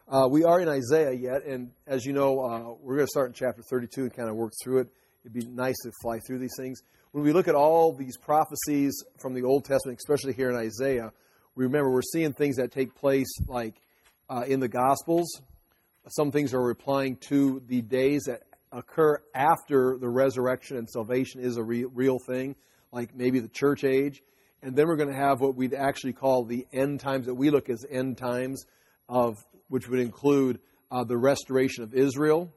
We are in Isaiah yet, and as you know, we're going to start in chapter 32 and kind of work through it. It'd be nice to fly through these things. When we look at all these prophecies from the Old Testament, especially here in Isaiah, we remember we're seeing things that take place like in the Gospels. Some things are replying to the days that occur after the resurrection and salvation is a real thing, like maybe the church age. And then we're going to have what we'd actually call the end times, that we look as end times, which would include the restoration of Israel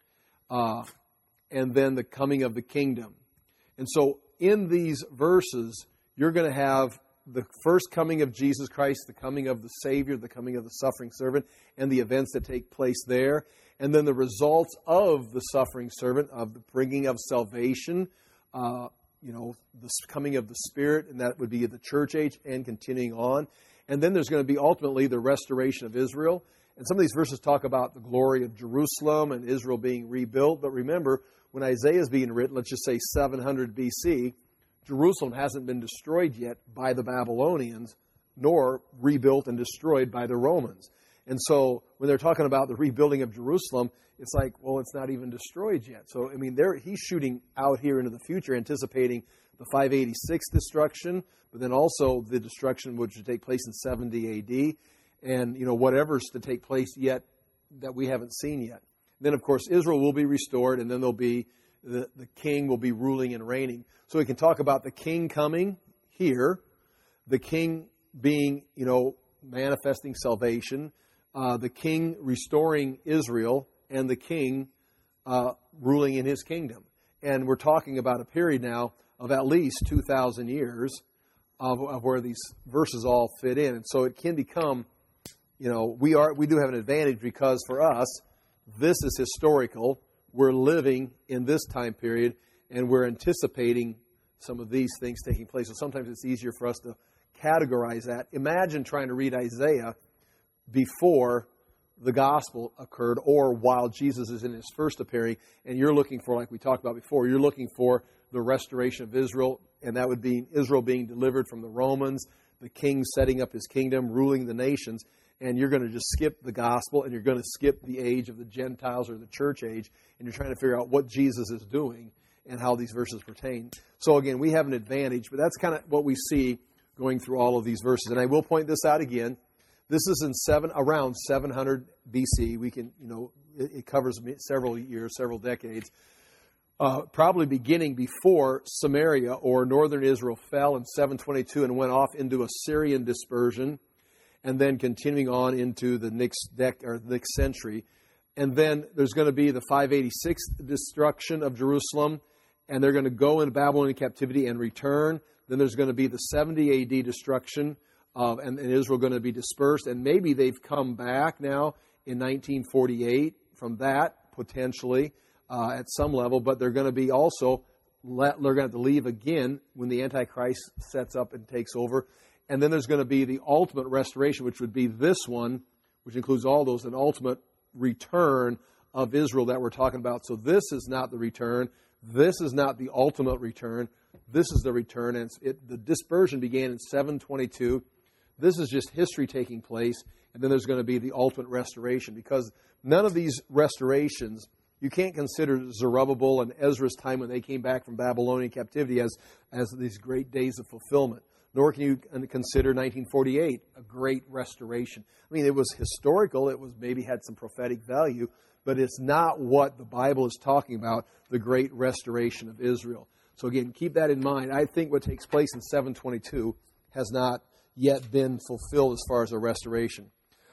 and then the coming of the kingdom. And so in these verses, you're going to have the first coming of Jesus Christ, the coming of the Savior, the coming of the suffering servant, and the events that take place there. And then the results of the suffering servant, of the bringing of salvation, the coming of the Spirit, and that would be the church age and continuing on. And then there's going to be ultimately the restoration of Israel. And some of these verses talk about the glory of Jerusalem and Israel being rebuilt. But remember, when Isaiah is being written, let's just say 700 BC, Jerusalem hasn't been destroyed yet by the Babylonians, nor rebuilt and destroyed by the Romans. And so when they're talking about the rebuilding of Jerusalem, it's like, well, it's not even destroyed yet. So, I mean, he's shooting out here into the future, anticipating the 586 destruction, but then also the destruction which would take place in 70 AD, and, whatever's to take place yet that we haven't seen yet. Then, of course, Israel will be restored, and then there'll be the king will be ruling and reigning. So we can talk about the king coming here, the king being, manifesting salvation, the king restoring Israel, and the king ruling in his kingdom. And we're talking about a period now of at least 2,000 years of where these verses all fit in. And so it can become, we do have an advantage because for us, this is historical. We're living in this time period, and we're anticipating some of these things taking place. So sometimes it's easier for us to categorize that. Imagine trying to read Isaiah before the gospel occurred or while Jesus is in his first appearing, and you're looking for, like we talked about before, you're looking for the restoration of Israel, and that would be Israel being delivered from the Romans, the king setting up his kingdom, ruling the nations, and you're going to just skip the gospel, and you're going to skip the age of the Gentiles or the church age, and you're trying to figure out what Jesus is doing and how these verses pertain. So again, we have an advantage, but that's kind of what we see going through all of these verses. And I will point this out again. This is around 700 BC. We can, it covers several years, several decades. Probably beginning before Samaria or northern Israel fell in 722 and went off into Assyrian dispersion, and then continuing on into the next century. And then there's going to be the 586 destruction of Jerusalem, and they're going to go into Babylonian captivity and return. Then there's going to be the 70 AD destruction, and Israel going to be dispersed. And maybe they've come back now in 1948 from that, potentially, at some level. But they're going to be also, they're going to have to leave again when the Antichrist sets up and takes over. And then there's going to be the ultimate restoration, which would be this one, which includes all those, an ultimate return of Israel that we're talking about. So this is not the return. This is not the ultimate return. This is the return. And the dispersion began in 722. This is just history taking place. And then there's going to be the ultimate restoration. Because none of these restorations, you can't consider Zerubbabel and Ezra's time when they came back from Babylonian captivity as these great days of fulfillment. Nor can you consider 1948 a great restoration. I mean, it was historical. It was maybe had some prophetic value, but it's not what the Bible is talking about, the great restoration of Israel. So again, keep that in mind. I think what takes place in 722 has not yet been fulfilled as far as a restoration.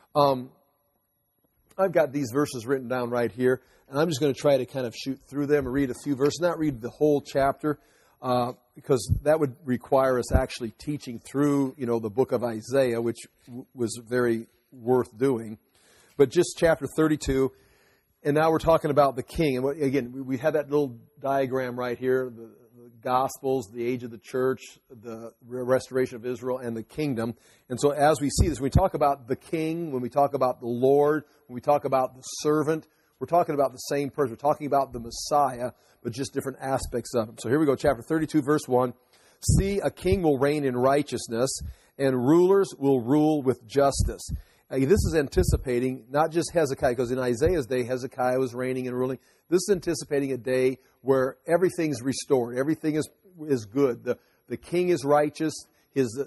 I've got these verses written down right here, and I'm just going to try to kind of shoot through them and read a few verses, not read the whole chapter, because that would require us actually teaching through, the book of Isaiah, which was very worth doing. But just chapter 32, and now we're talking about the king. And again, we had that little diagram right here, the Gospels, the age of the church, the restoration of Israel, and the kingdom. And so as we see this, when we talk about the king, when we talk about the Lord, when we talk about the servant, we're talking about the same person. We're talking about the Messiah, but just different aspects of him. So here we go, chapter 32, verse 1. See, a king will reign in righteousness, and rulers will rule with justice. This is anticipating not just Hezekiah, because in Isaiah's day, Hezekiah was reigning and ruling. This is anticipating a day where everything's restored. Everything is good. The king is righteous. His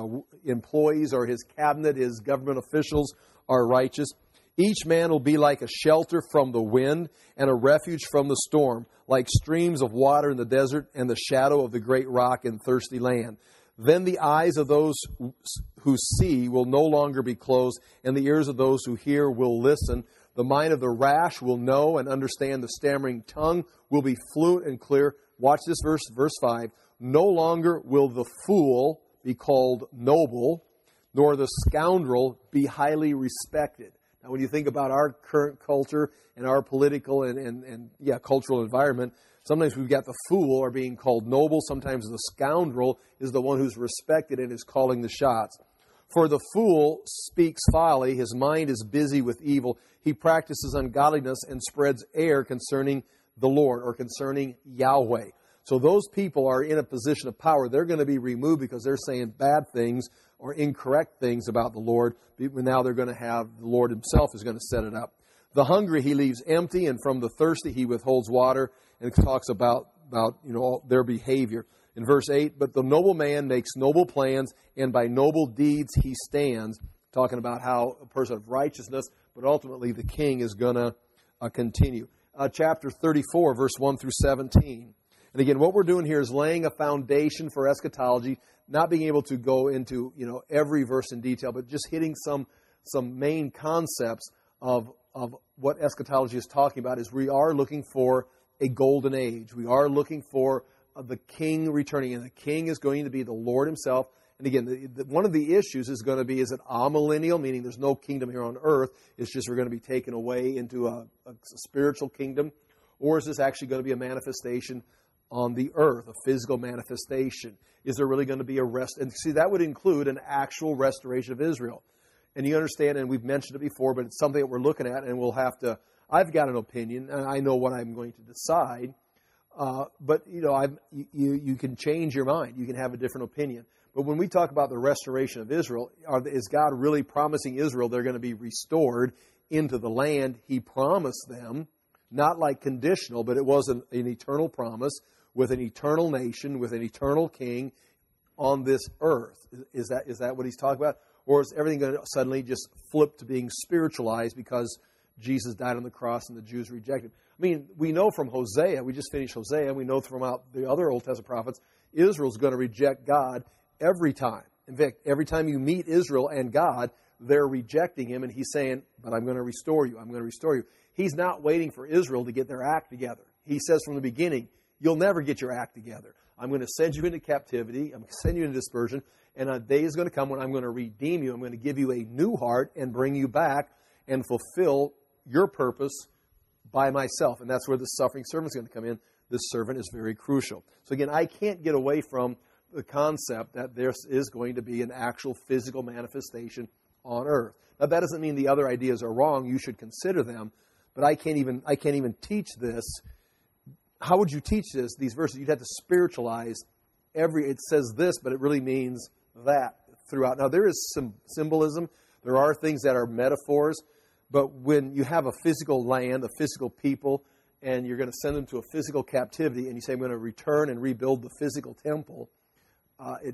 employees or his cabinet, his government officials are righteous. Each man will be like a shelter from the wind and a refuge from the storm, like streams of water in the desert and the shadow of the great rock in thirsty land. Then the eyes of those who see will no longer be closed, and the ears of those who hear will listen. The mind of the rash will know and understand. The stammering tongue will be fluent and clear. Watch this verse 5. No longer will the fool be called noble, nor the scoundrel be highly respected. Now, when you think about our current culture and our political and cultural environment, sometimes we've got the fool are being called noble. Sometimes the scoundrel is the one who's respected and is calling the shots. For the fool speaks folly. His mind is busy with evil. He practices ungodliness and spreads error concerning the Lord or concerning Yahweh. So those people are in a position of power. They're going to be removed because they're saying bad things or incorrect things about the Lord. Now they're going to have, the Lord himself is going to set it up. The hungry he leaves empty, and from the thirsty he withholds water, and talks about their behavior. In verse 8, but the noble man makes noble plans, and by noble deeds he stands, talking about how a person of righteousness, but ultimately the king is going to continue. Chapter 34, verse 1 through 17. And again, what we're doing here is laying a foundation for eschatology, not being able to go into every verse in detail, but just hitting some main concepts of what eschatology is talking about. Is we are looking for a golden age. We are looking for the king returning, and the king is going to be the Lord himself. And again, one of the issues is going to be, is it amillennial, meaning there's no kingdom here on earth, it's just we're going to be taken away into a spiritual kingdom, or is this actually going to be a manifestation on the earth, a physical manifestation? Is there really going to be a rest? And see, that would include an actual restoration of Israel. And you understand, and we've mentioned it before, but it's something that we're looking at, and we'll have to, I've got an opinion, and I know what I'm going to decide, but you can change your mind. You can have a different opinion. But when we talk about the restoration of Israel, is God really promising Israel they're going to be restored into the land He promised them? Not like conditional, but it was an eternal promise with an eternal nation, with an eternal king on this earth. Is that what He's talking about? Or is everything going to suddenly just flip to being spiritualized because Jesus died on the cross and the Jews rejected Him? I mean, we know from Hosea, we just finished Hosea, and we know from the other Old Testament prophets, Israel's going to reject God every time. In fact, every time you meet Israel and God, they're rejecting Him, and He's saying, but I'm going to restore you. I'm going to restore you. He's not waiting for Israel to get their act together. He says from the beginning, you'll never get your act together. I'm going to send you into captivity. I'm going to send you into dispersion. And a day is going to come when I'm going to redeem you. I'm going to give you a new heart and bring you back and fulfill your purpose by myself. And that's where the suffering servant is going to come in. This servant is very crucial. So again, I can't get away from the concept that there is going to be an actual physical manifestation on earth. Now, that doesn't mean the other ideas are wrong. You should consider them. But I can't even teach this. How would you teach this? These verses, you'd have to spiritualize it says this, but it really means that throughout. Now, there is some symbolism. There are things that are metaphors. But when you have a physical land, a physical people, and you're going to send them to a physical captivity, and you say, I'm going to return and rebuild the physical temple, it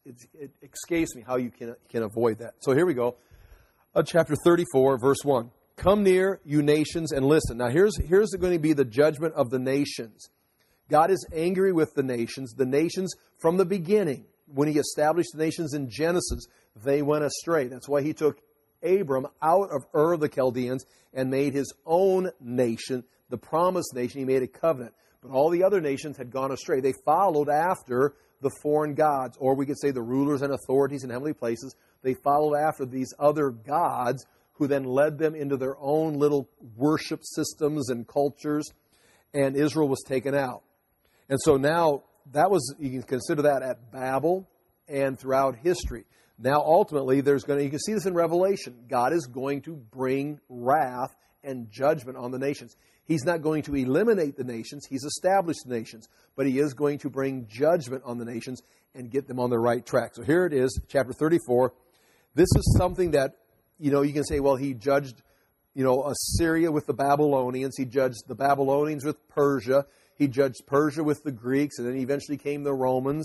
escapes me how you can avoid that. So here we go. Chapter 34, verse 1. Come near, you nations, and listen. Now, here's going to be the judgment of the nations. God is angry with the nations. The nations from the beginning, when He established the nations in Genesis, they went astray. That's why He took Abram out of Ur of the Chaldeans and made His own nation, the promised nation. He made a covenant. But all the other nations had gone astray. They followed after the foreign gods, or we could say the rulers and authorities in heavenly places. They followed after these other gods who then led them into their own little worship systems and cultures, and Israel was taken out. And so now, you can consider that at Babel and throughout history. Now, ultimately, you can see this in Revelation. God is going to bring wrath and judgment on the nations. He's not going to eliminate the nations. He's established the nations. But He is going to bring judgment on the nations and get them on the right track. So here it is, chapter 34. This is something that you can say, well, he judged, Assyria with the Babylonians. He judged the Babylonians with Persia. He judged Persia with the Greeks, and then eventually came the Romans.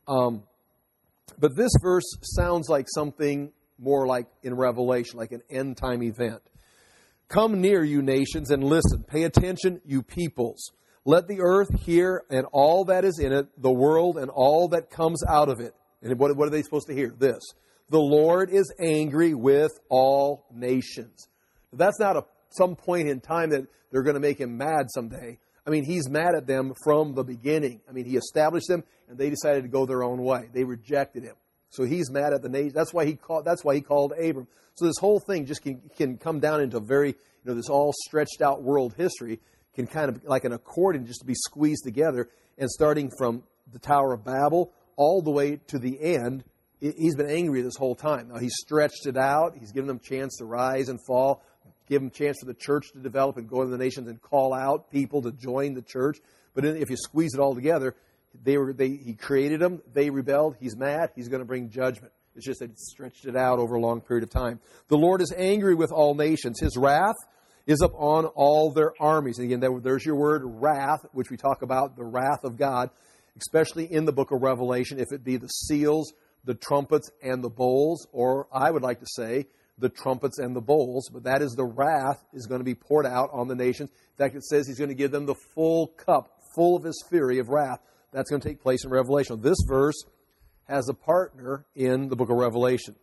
But this verse sounds like something more like in Revelation, like an end-time event. Come near, you nations, and listen. Pay attention, you peoples. Let the earth hear and all that is in it, the world and all that comes out of it. And what are they supposed to hear? This. The Lord is angry with all nations. That's not some point in time that they're going to make him mad someday. I mean, he's mad at them from the beginning. I mean, he established them, and they decided to go their own way. They rejected him. So he's mad at the nation. That's why he called Abram. So this whole thing just can come down into very, this all stretched out world history can kind of like an accordion just to be squeezed together. And starting from the Tower of Babel all the way to the end, he's been angry this whole time. Now he's stretched it out. He's given them a chance to rise and fall. Give them a chance for the church to develop and go into the nations and call out people to join the church. But if you squeeze it all together, he created them. They rebelled. He's mad. He's going to bring judgment. It's just that he stretched it out over a long period of time. The Lord is angry with all nations. His wrath is upon all their armies. And again, there's your word, wrath, which we talk about, the wrath of God, especially in the book of Revelation, if it be the seals, the trumpets, and the bowls, or I would like to say, the trumpets and the bowls, but that is the wrath is going to be poured out on the nations. In fact, it says he's going to give them the full cup, full of his fury of wrath. That's going to take place in Revelation. This verse has a partner in the book of Revelation.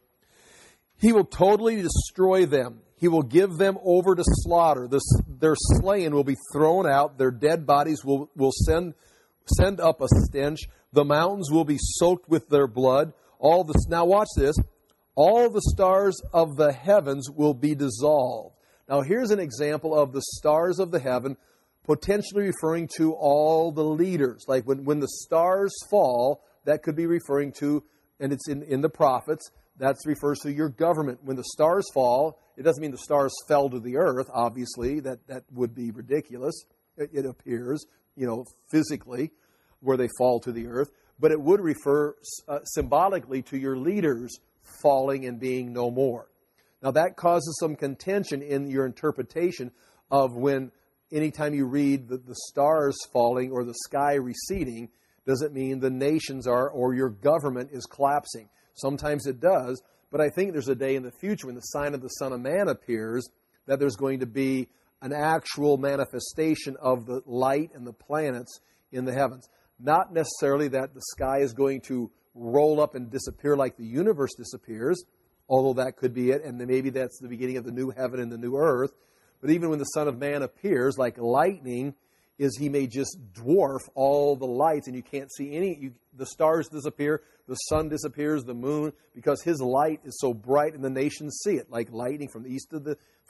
He will totally destroy them. He will give them over to slaughter. Their slain will be thrown out. Their dead bodies will send up a stench. The mountains will be soaked with their blood. Now watch this. All the stars of the heavens will be dissolved. Now here's an example of the stars of the heaven potentially referring to all the leaders. Like when the stars fall, that could be referring to, and it's in the prophets, that refers to your government. When the stars fall, it doesn't mean the stars fell to the earth, obviously. That would be ridiculous. It appears, physically, where they fall to the earth. But it would refer symbolically to your leaders falling and being no more. Now that causes some contention in your interpretation of when anytime you read the stars falling or the sky receding, does it mean the nations are or your government is collapsing? Sometimes it does, but I think there's a day in the future when the sign of the Son of Man appears that there's going to be an actual manifestation of the light and the planets in the heavens. Not necessarily that the sky is going to roll up and disappear like the universe disappears, although that could be it, and then maybe that's the beginning of the new heaven and the new earth. But even when the Son of Man appears, like lightning, he may just dwarf all the lights, and you can't see the stars disappear, the sun disappears, the moon, because his light is so bright, and the nations see it, like lightning from the east to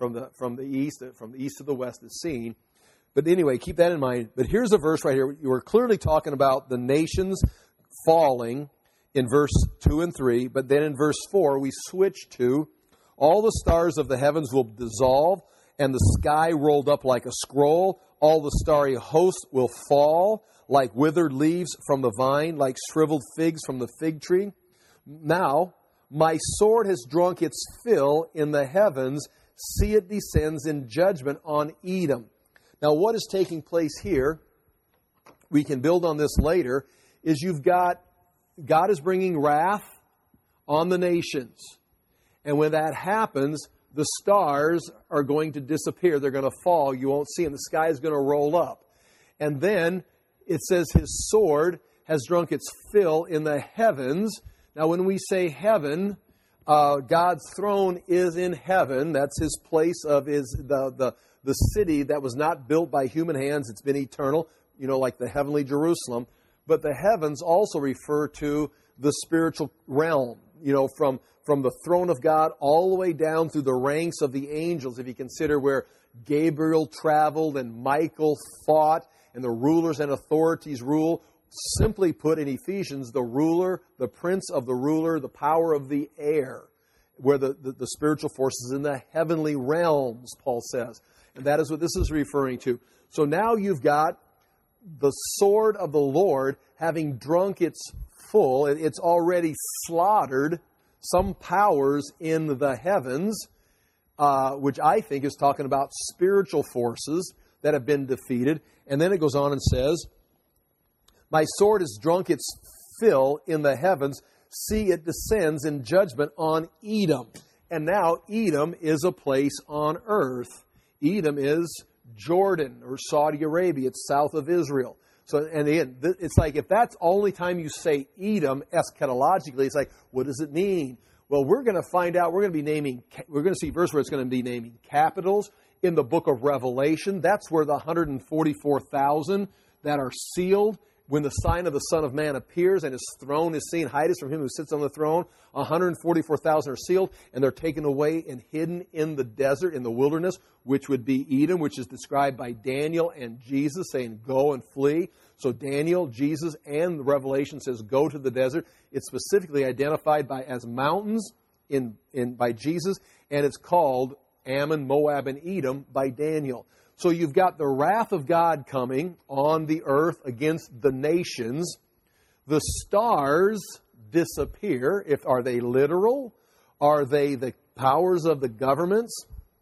the east to the west is seen. But anyway, keep that in mind. But here's a verse right here. We're clearly talking about the nations falling in verse 2 and 3, but then in verse 4 we switch to all the stars of the heavens will dissolve, and the sky rolled up like a scroll. All the starry host will fall like withered leaves from the vine, like shriveled figs from the fig tree. Now, my sword has drunk its fill in the heavens. See, it descends in judgment on Edom. Now, what is taking place here, we can build on this later, is you've got God is bringing wrath on the nations. And when that happens, the stars are going to disappear. They're going to fall. You won't see them. The sky is going to roll up. And then it says his sword has drunk its fill in the heavens. Now, when we say heaven, God's throne is in heaven. That's his place of the city that was not built by human hands. It's been eternal, like the heavenly Jerusalem. But the heavens also refer to the spiritual realm, from the throne of God all the way down through the ranks of the angels. If you consider where Gabriel traveled and Michael fought and the rulers and authorities rule, simply put in Ephesians, the ruler, the prince of the ruler, the power of the air, where the spiritual forces in the heavenly realms, Paul says. And that is what this is referring to. So now you've got the sword of the Lord having drunk its full. It's already slaughtered some powers in the heavens. which I think is talking about spiritual forces that have been defeated. And then it goes on and says, my sword has drunk its fill in the heavens. See, it descends in judgment on Edom. And now Edom is a place on earth. Edom is Jordan or Saudi Arabia. It's south of Israel. So, and again, it's like if that's the only time you say Edom eschatologically, it's like, what does it mean? Well, we're going to find out. We're going to see a verse where it's going to be naming capitals in the book of Revelation. That's where the 144,000 that are sealed, when the sign of the Son of Man appears and his throne is seen, hide us from him who sits on the throne, 144,000 are sealed, and they're taken away and hidden in the desert, in the wilderness, which would be Edom, which is described by Daniel and Jesus, saying, go and flee. So Daniel, Jesus, and the Revelation says, go to the desert. It's specifically identified as mountains by Jesus, and it's called Ammon, Moab, and Edom by Daniel. So you've got the wrath of God coming on the earth against the nations. The stars disappear. Are they literal? Are they the powers of the governments?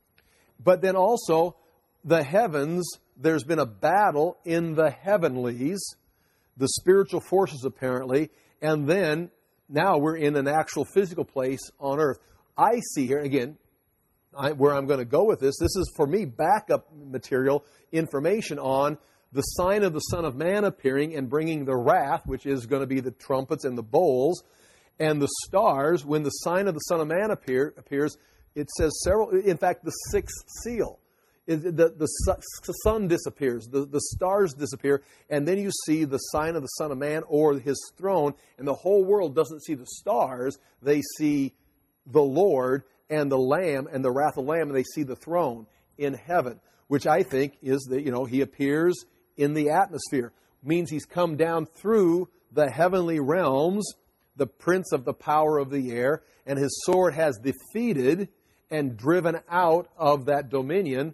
But then also the heavens, there's been a battle in the heavenlies, the spiritual forces apparently, and then now we're in an actual physical place on earth. I see here, again, where I'm going to go with this is for me backup material, information on the sign of the Son of Man appearing and bringing the wrath, which is going to be the trumpets and the bowls, and the stars. When the sign of the Son of Man appears, it says several, in fact, the sixth seal. The sun disappears, the stars disappear, and then you see the sign of the Son of Man or his throne, and the whole world doesn't see the stars, they see the Lord and the Lamb and the wrath of the Lamb, and they see the throne in heaven, which I think is that, he appears in the atmosphere. Means he's come down through the heavenly realms, the prince of the power of the air, and his sword has defeated and driven out of that dominion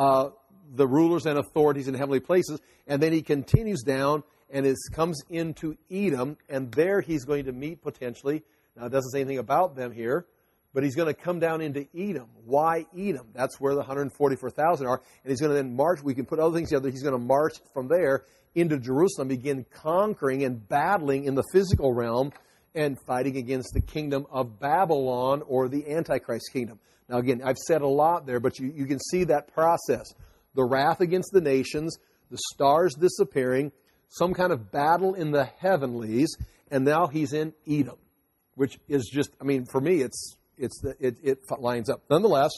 the rulers and authorities in heavenly places. And then he continues down and comes into Edom, and there he's going to meet potentially, now it doesn't say anything about them here, but he's going to come down into Edom. Why Edom? That's where the 144,000 are. And he's going to then march. We can put other things together. He's going to march from there into Jerusalem, begin conquering and battling in the physical realm and fighting against the kingdom of Babylon or the Antichrist kingdom. Now, again, I've said a lot there, but you can see that process. The wrath against the nations, the stars disappearing, some kind of battle in the heavenlies, and now he's in Edom, which is just, for me, it lines up. Nonetheless,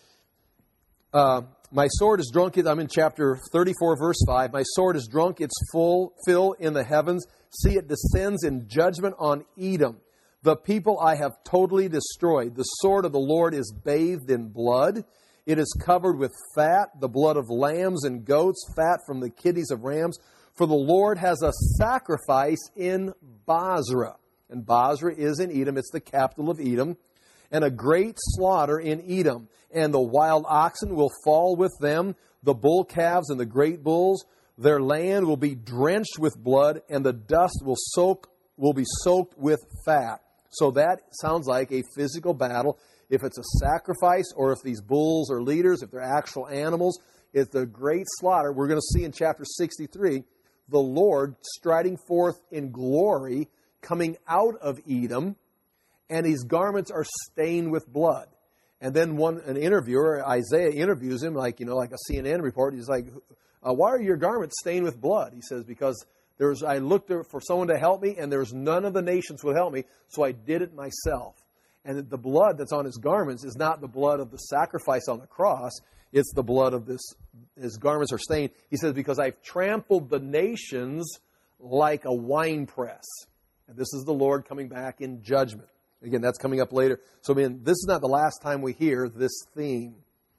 my sword is drunk. I'm in chapter 34, verse 5. My sword is drunk its full fill in the heavens. See, it descends in judgment on Edom. The people I have totally destroyed. The sword of the Lord is bathed in blood. It is covered with fat, the blood of lambs and goats, fat from the kidneys of rams. For the Lord has a sacrifice in Bozrah. And Bozrah is in Edom. It's the capital of Edom. And a great slaughter in Edom. And the wild oxen will fall with them, the bull calves and the great bulls. Their land will be drenched with blood, and the dust will be soaked with fat. So that sounds like a physical battle. If it's a sacrifice, or if these bulls are leaders, if they're actual animals, it's a great slaughter. We're going to see in chapter 63, the Lord striding forth in glory, coming out of Edom, and his garments are stained with blood. And then an interviewer, Isaiah, interviews him, like a CNN report. He's like, why are your garments stained with blood? He says, because I looked for someone to help me, and there's none of the nations would help me, so I did it myself. And the blood that's on his garments is not the blood of the sacrifice on the cross. It's the blood of this. His garments are stained. He says, because I've trampled the nations like a winepress. And this is the Lord coming back in judgment. Again, that's coming up later. So, this is not the last time we hear this theme.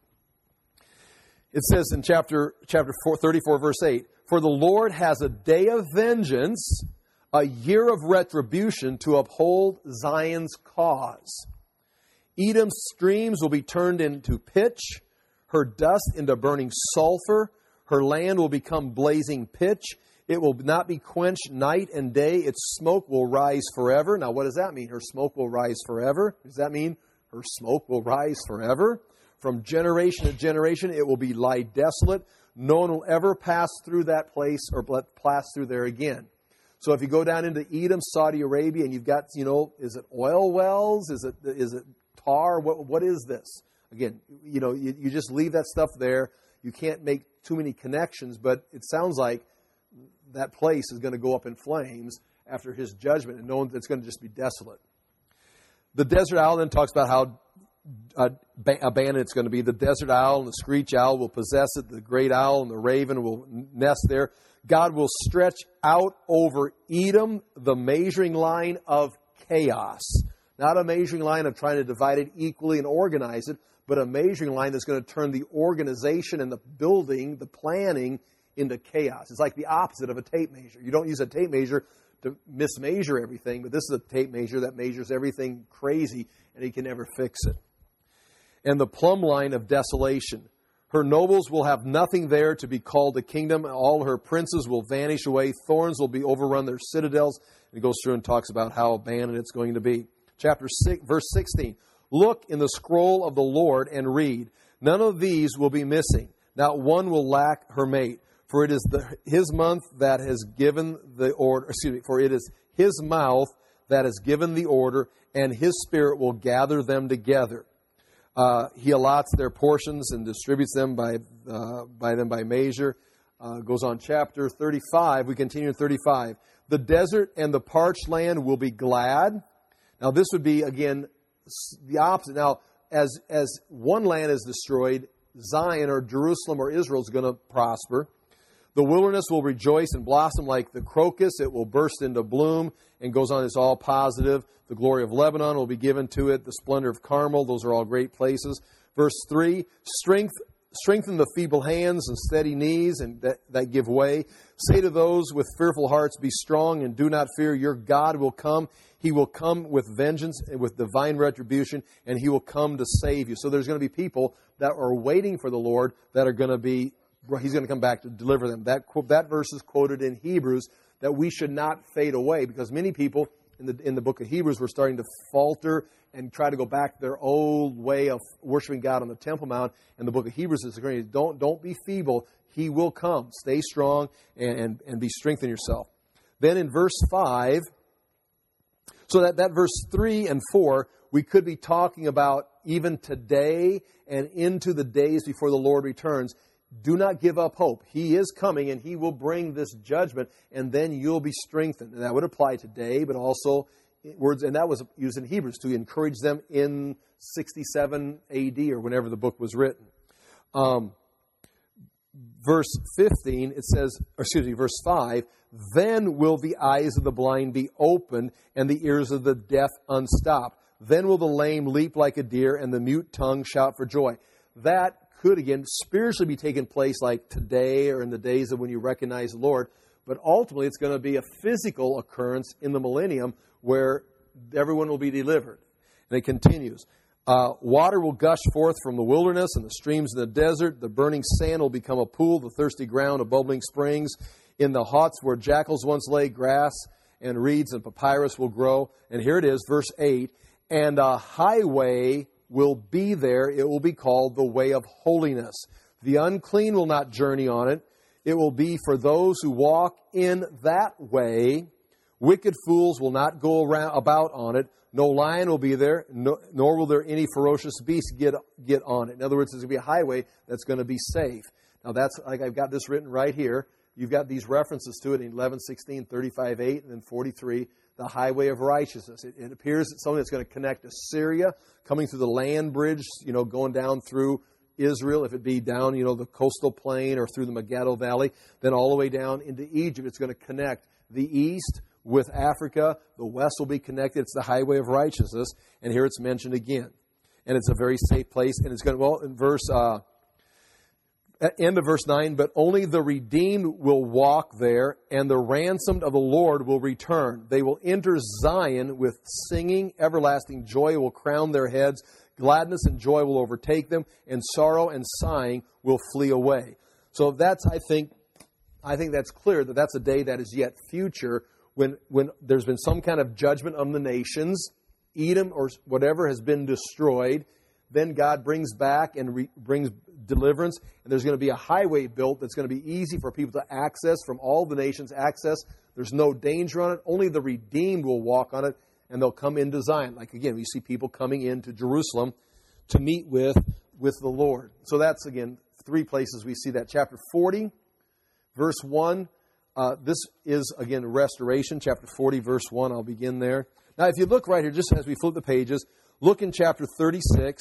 It says in chapter 34, verse 8, for the Lord has a day of vengeance, a year of retribution to uphold Zion's cause. Edom's streams will be turned into pitch, her dust into burning sulfur, her land will become blazing pitch. It will not be quenched night and day. Its smoke will rise forever. Now, what does that mean? Her smoke will rise forever. Does that mean her smoke will rise forever? from generation to generation. It will lie desolate. No one will ever pass through that place or pass through there again. So if you go down into Edom, Saudi Arabia, and you've got, is it oil wells? Is it tar? What is this? Again, you just leave that stuff there. You can't make too many connections, but it sounds like that place is going to go up in flames after his judgment, and it's going to just be desolate. The desert owl then talks about how abandoned it's going to be. The desert owl and the screech owl will possess it. The great owl and the raven will nest there. God will stretch out over Edom the measuring line of chaos. Not a measuring line of trying to divide it equally and organize it, but a measuring line that's going to turn the organization and the building, the planning, into chaos. It's like the opposite of a tape measure. You don't use a tape measure to mismeasure everything, but this is a tape measure that measures everything crazy, and he can never fix it. And the plumb line of desolation. Her nobles will have nothing there to be called a kingdom. All her princes will vanish away. Thorns will be overrun their citadels. And he goes through and talks about how abandoned it's going to be. Chapter 6, verse 16. Look in the scroll of the Lord and read. None of these will be missing. Not one will lack her mate. For it is his month that has given the order. For it is his mouth that has given the order, and his spirit will gather them together. He allots their portions and distributes them by measure. Goes on, chapter 35. We continue in 35. The desert and the parched land will be glad. Now this would be, again, the opposite. Now, as one land is destroyed, Zion or Jerusalem or Israel is going to prosper. The wilderness will rejoice and blossom like the crocus. It will burst into bloom, and goes on, it's all positive. The glory of Lebanon will be given to it. The splendor of Carmel, those are all great places. Verse 3, strengthen the feeble hands and steady knees and that give way. Say to those with fearful hearts, be strong and do not fear. Your God will come. He will come with vengeance and with divine retribution, and he will come to save you. So there's going to be people that are waiting for the Lord that are going to be, he's going to come back to deliver them. That verse is quoted in Hebrews, that we should not fade away, because many people in the book of Hebrews were starting to falter and try to go back to their old way of worshiping God on the Temple Mount. And the book of Hebrews is saying, don't be feeble. He will come. Stay strong and be strengthened yourself. Then in verse 5, so that verse 3 and 4, we could be talking about even today and into the days before the Lord returns. Do not give up hope. He is coming, and he will bring this judgment, and then you'll be strengthened. And that would apply today, but also words, and that was used in Hebrews to encourage them in 67 AD or whenever the book was written. Verse 15, it says, verse 5, then will the eyes of the blind be opened and the ears of the deaf unstopped. Then will the lame leap like a deer and the mute tongue shout for joy. That could, again, spiritually be taking place like today or in the days of when you recognize the Lord. But ultimately, it's going to be a physical occurrence in the millennium where everyone will be delivered. And it continues. Water will gush forth from the wilderness and the streams in the desert. The burning sand will become a pool, the thirsty ground, a bubbling springs. In the huts where jackals once lay, grass and reeds and papyrus will grow. And here it is, verse 8. And a highway will be there. It will be called the way of holiness. The unclean will not journey on it. It will be for those who walk in that way. Wicked fools will not go about on it. No lion will be there, nor will there any ferocious beast get on it. In other words, there's going to be a highway that's going to be safe. Now that's, like I've got this written right here. You've got these references to it in 11:16, 35:8, and then 43. The highway of righteousness. It appears it's something that's going to connect Assyria, coming through the land bridge, going down through Israel, if it be down, the coastal plain or through the Megiddo Valley, then all the way down into Egypt. It's going to connect the east with Africa. The west will be connected. It's the highway of righteousness. And here it's mentioned again. And it's a very safe place. And it's going to, in end of verse 9, but only the redeemed will walk there, and the ransomed of the Lord will return. They will enter Zion with singing. Everlasting joy will crown their heads. Gladness and joy will overtake them, and sorrow and sighing will flee away. So that's, I think that's clear that that's a day that is yet future when there's been some kind of judgment on the nations. Edom or whatever has been destroyed. Then God brings back and brings deliverance, and there's going to be a highway built that's going to be easy for people to access, from all the nations access. There's no danger on it. Only the redeemed will walk on it, and they'll come into Zion. Like, again, we see people coming into Jerusalem to meet with the Lord. So that's, again, 3 places we see that. Chapter 40, verse 1. This is, again, restoration. Chapter 40, verse 1. I'll begin there. Now, if you look right here, just as we flip the pages, look in chapter 36.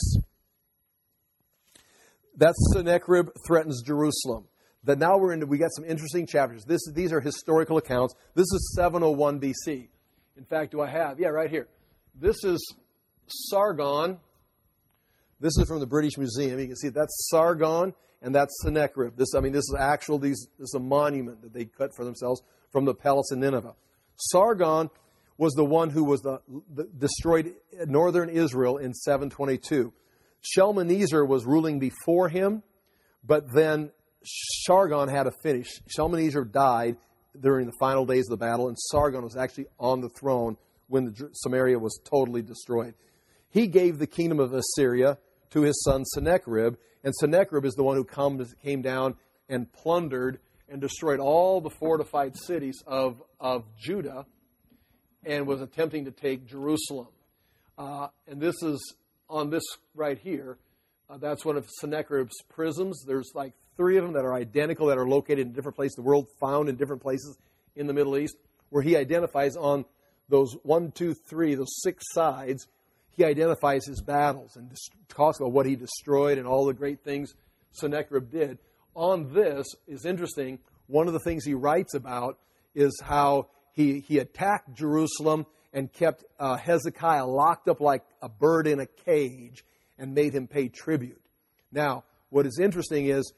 That's Sennacherib threatens Jerusalem. That now we got some interesting chapters. These are historical accounts. This is 701 BC. In fact, do I have? Yeah, right here. This is Sargon. This is from the British Museum. You can see that's Sargon and that's Sennacherib. This is a monument that they cut for themselves from the palace in Nineveh. Sargon was the one who was destroyed northern Israel in 722. Shalmaneser was ruling before him, but then Sargon had a finish. Shalmaneser died during the final days of the battle, and Sargon was actually on the throne when Samaria was totally destroyed. He gave the kingdom of Assyria to his son Sennacherib, and Sennacherib is the one who came down and plundered and destroyed all the fortified cities of Judah and was attempting to take Jerusalem. And this is on this right here. That's one of Sennacherib's prisms. There's like 3 of them that are identical, that are located in different places, the world found in different places in the Middle East, where he identifies on those 1, 2, 3, those 6 sides, he identifies his battles and talks about what he destroyed and all the great things Sennacherib did. On this is interesting. One of the things he writes about is how he attacked Jerusalem and kept Hezekiah locked up like a bird in a cage and made him pay tribute. Now, what is interesting is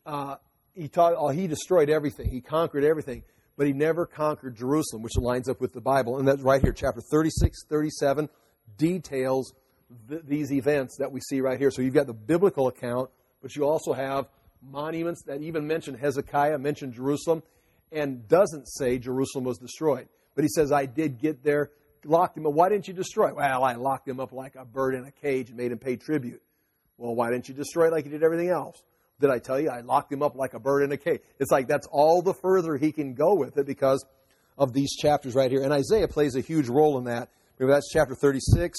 he destroyed everything. He conquered everything, but he never conquered Jerusalem, which lines up with the Bible. And that's right here, chapter 36, 37, details these events that we see right here. So you've got the biblical account, but you also have monuments that even mention Hezekiah, mention Jerusalem, and doesn't say Jerusalem was destroyed. But he says, I did get there, locked him up. Why didn't you destroy it? Well, I locked him up like a bird in a cage and made him pay tribute. Well, why didn't you destroy it like you did everything else? Did I tell you I locked him up like a bird in a cage? It's like that's all the further he can go with it because of these chapters right here. And Isaiah plays a huge role in that. Remember, that's chapter 36,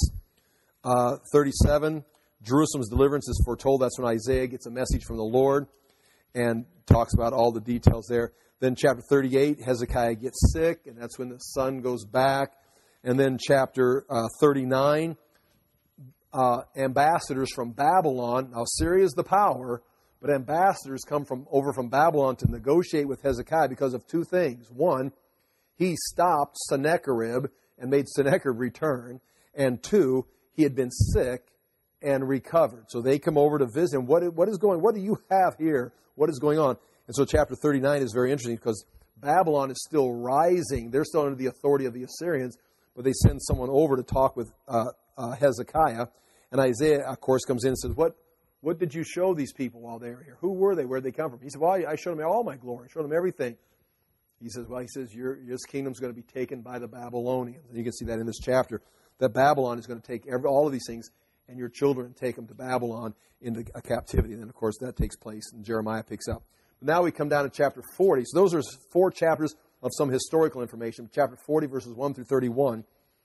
37. Jerusalem's deliverance is foretold. That's when Isaiah gets a message from the Lord and talks about all the details there. Then chapter 38, Hezekiah gets sick, and that's when the sun goes back. And then chapter 39, ambassadors from Babylon. Now, Syria is the power, but ambassadors come over from Babylon to negotiate with Hezekiah because of 2 things. One, he stopped Sennacherib and made Sennacherib return. And 2, he had been sick and recovered. So they come over to visit him. What do you have here? What is going on? And so chapter 39 is very interesting because Babylon is still rising. They're still under the authority of the Assyrians, but they send someone over to talk with Hezekiah. And Isaiah, of course, comes in and says, What did you show these people while they were here? Who were they? Where did they come from? He said, well, I showed them all my glory. I showed them everything. He says, this kingdom's going to be taken by the Babylonians. And you can see that in this chapter, that Babylon is going to take all of these things and your children and take them to Babylon into a captivity. And then, of course, that takes place and Jeremiah picks up. But now we come down to chapter 40. So those are 4 chapters of some historical information. Chapter 40, verses 1 through 31.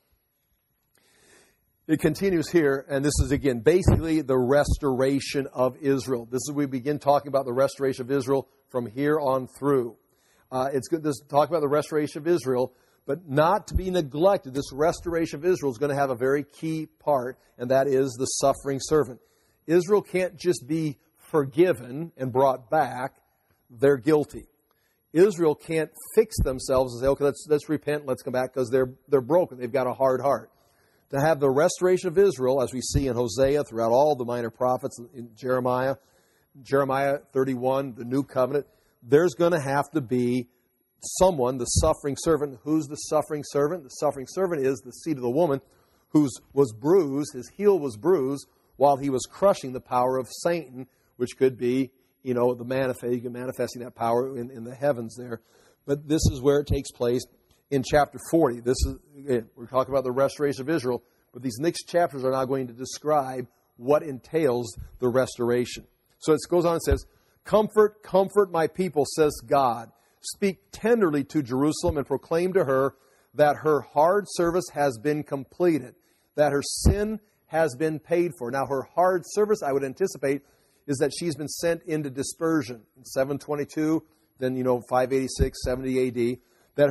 It continues here, and this is, again, basically the restoration of Israel. We begin talking about the restoration of Israel from here on through. It's good to talk about the restoration of Israel, but not to be neglected. This restoration of Israel is going to have a very key part, and that is the suffering servant. Israel can't just be forgiven and brought back. They're guilty. Israel can't fix themselves and say, okay, let's repent, let's come back, because they're broken. They've got a hard heart. To have the restoration of Israel, as we see in Hosea, throughout all the minor prophets, in Jeremiah 31, the New Covenant, there's going to have to be someone, the suffering servant. Who's the suffering servant? The suffering servant is the seed of the woman who was bruised, his heel was bruised, while he was crushing the power of Satan, which could be, manifesting that power in the heavens there. But this is where it takes place in chapter 40. We're talking about the restoration of Israel, but these next chapters are now going to describe what entails the restoration. So it goes on and says, "Comfort, comfort my people, says God. Speak tenderly to Jerusalem and proclaim to her that her hard service has been completed, that her sin has been paid for." Now, her hard service, I would anticipate, is that she's been sent into dispersion in 722, then, 586, 70 A.D., that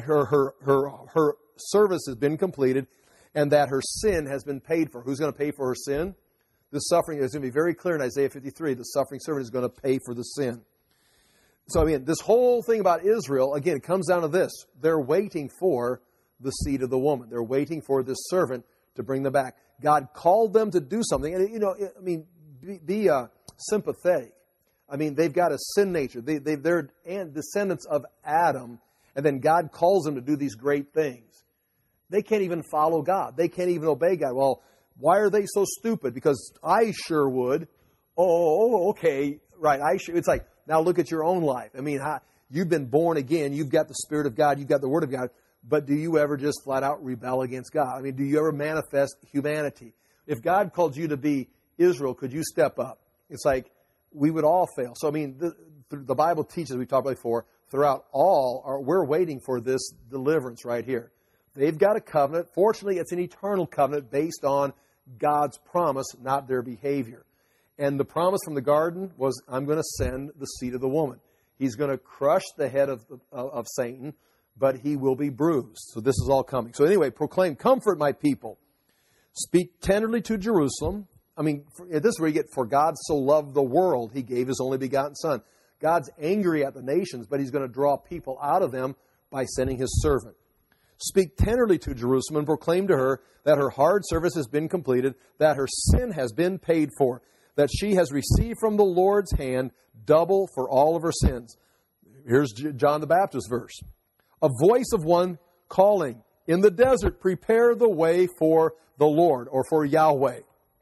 her service has been completed and that her sin has been paid for. Who's going to pay for her sin? The suffering is going to be very clear in Isaiah 53. The suffering servant is going to pay for the sin. So, this whole thing about Israel, again, comes down to this. They're waiting for the seed of the woman. They're waiting for this servant to bring them back. God called them to do something. And, be sympathetic. They've got a sin nature. They're descendants of Adam. And then God calls them to do these great things. They can't even follow God. They can't even obey God. Well, why are they so stupid? Because I sure would. Oh, okay. Right. It's like, now look at your own life. You've been born again. You've got the Spirit of God. You've got the Word of God. But do you ever just flat out rebel against God? Do you ever manifest humanity? If God called you to be Israel, could you step up? It's like we would all fail. So, the Bible teaches, we talked about before, throughout we're waiting for this deliverance right here. They've got a covenant. Fortunately, it's an eternal covenant based on God's promise, not their behavior. And the promise from the garden was, I'm going to send the seed of the woman. He's going to crush the head of Satan, but he will be bruised. So this is all coming. So anyway, proclaim, comfort my people. Speak tenderly to Jerusalem. This is where you get, for God so loved the world, he gave his only begotten Son. God's angry at the nations, but he's going to draw people out of them by sending his servant. Speak tenderly to Jerusalem and proclaim to her that her hard service has been completed, that her sin has been paid for, that she has received from the Lord's hand double for all of her sins. Here's John the Baptist verse. A voice of one calling, in the desert, prepare the way for the Lord, or for Yahweh.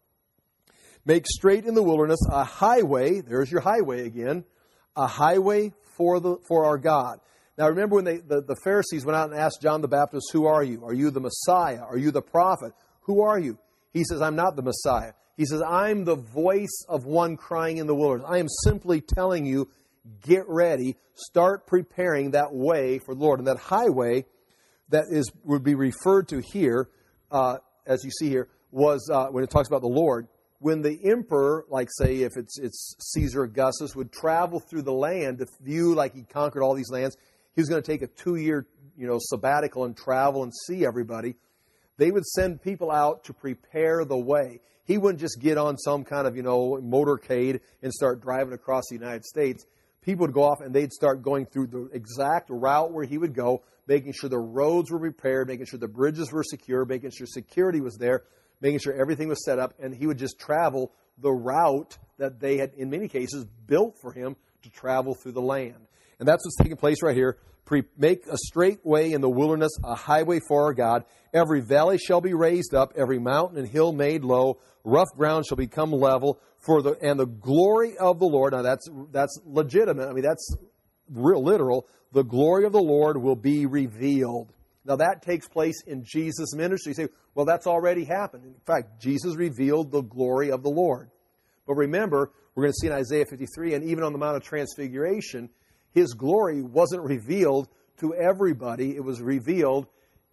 Make straight in the wilderness a highway, there's your highway again, a highway for our God. Now remember when the Pharisees went out and asked John the Baptist, who are you? Are you the Messiah? Are you the prophet? Who are you? He says, I'm not the Messiah. He says, I'm the voice of one crying in the wilderness. I am simply telling you, get ready, start preparing that way for the Lord. And that highway that would be referred to here, as you see here, was when it talks about the Lord, when the emperor, like say if it's Caesar Augustus, would travel through the land to view like he conquered all these lands, he was going to take a 2-year sabbatical and travel and see everybody. They would send people out to prepare the way. He wouldn't just get on some kind of motorcade and start driving across the United States. People would go off and they'd start going through the exact route where he would go, making sure the roads were repaired, making sure the bridges were secure, making sure security was there, making sure everything was set up, and he would just travel the route that they had, in many cases, built for him to travel through the land. And that's what's taking place right here. Make a straight way in the wilderness, a highway for our God. Every valley shall be raised up, every mountain and hill made low. Rough ground shall become level. And the glory of the Lord, now that's legitimate. That's real literal. The glory of the Lord will be revealed. Now that takes place in Jesus' ministry. You say, well, that's already happened. In fact, Jesus revealed the glory of the Lord. But remember, we're going to see in Isaiah 53, and even on the Mount of Transfiguration, his glory wasn't revealed to everybody. It was revealed,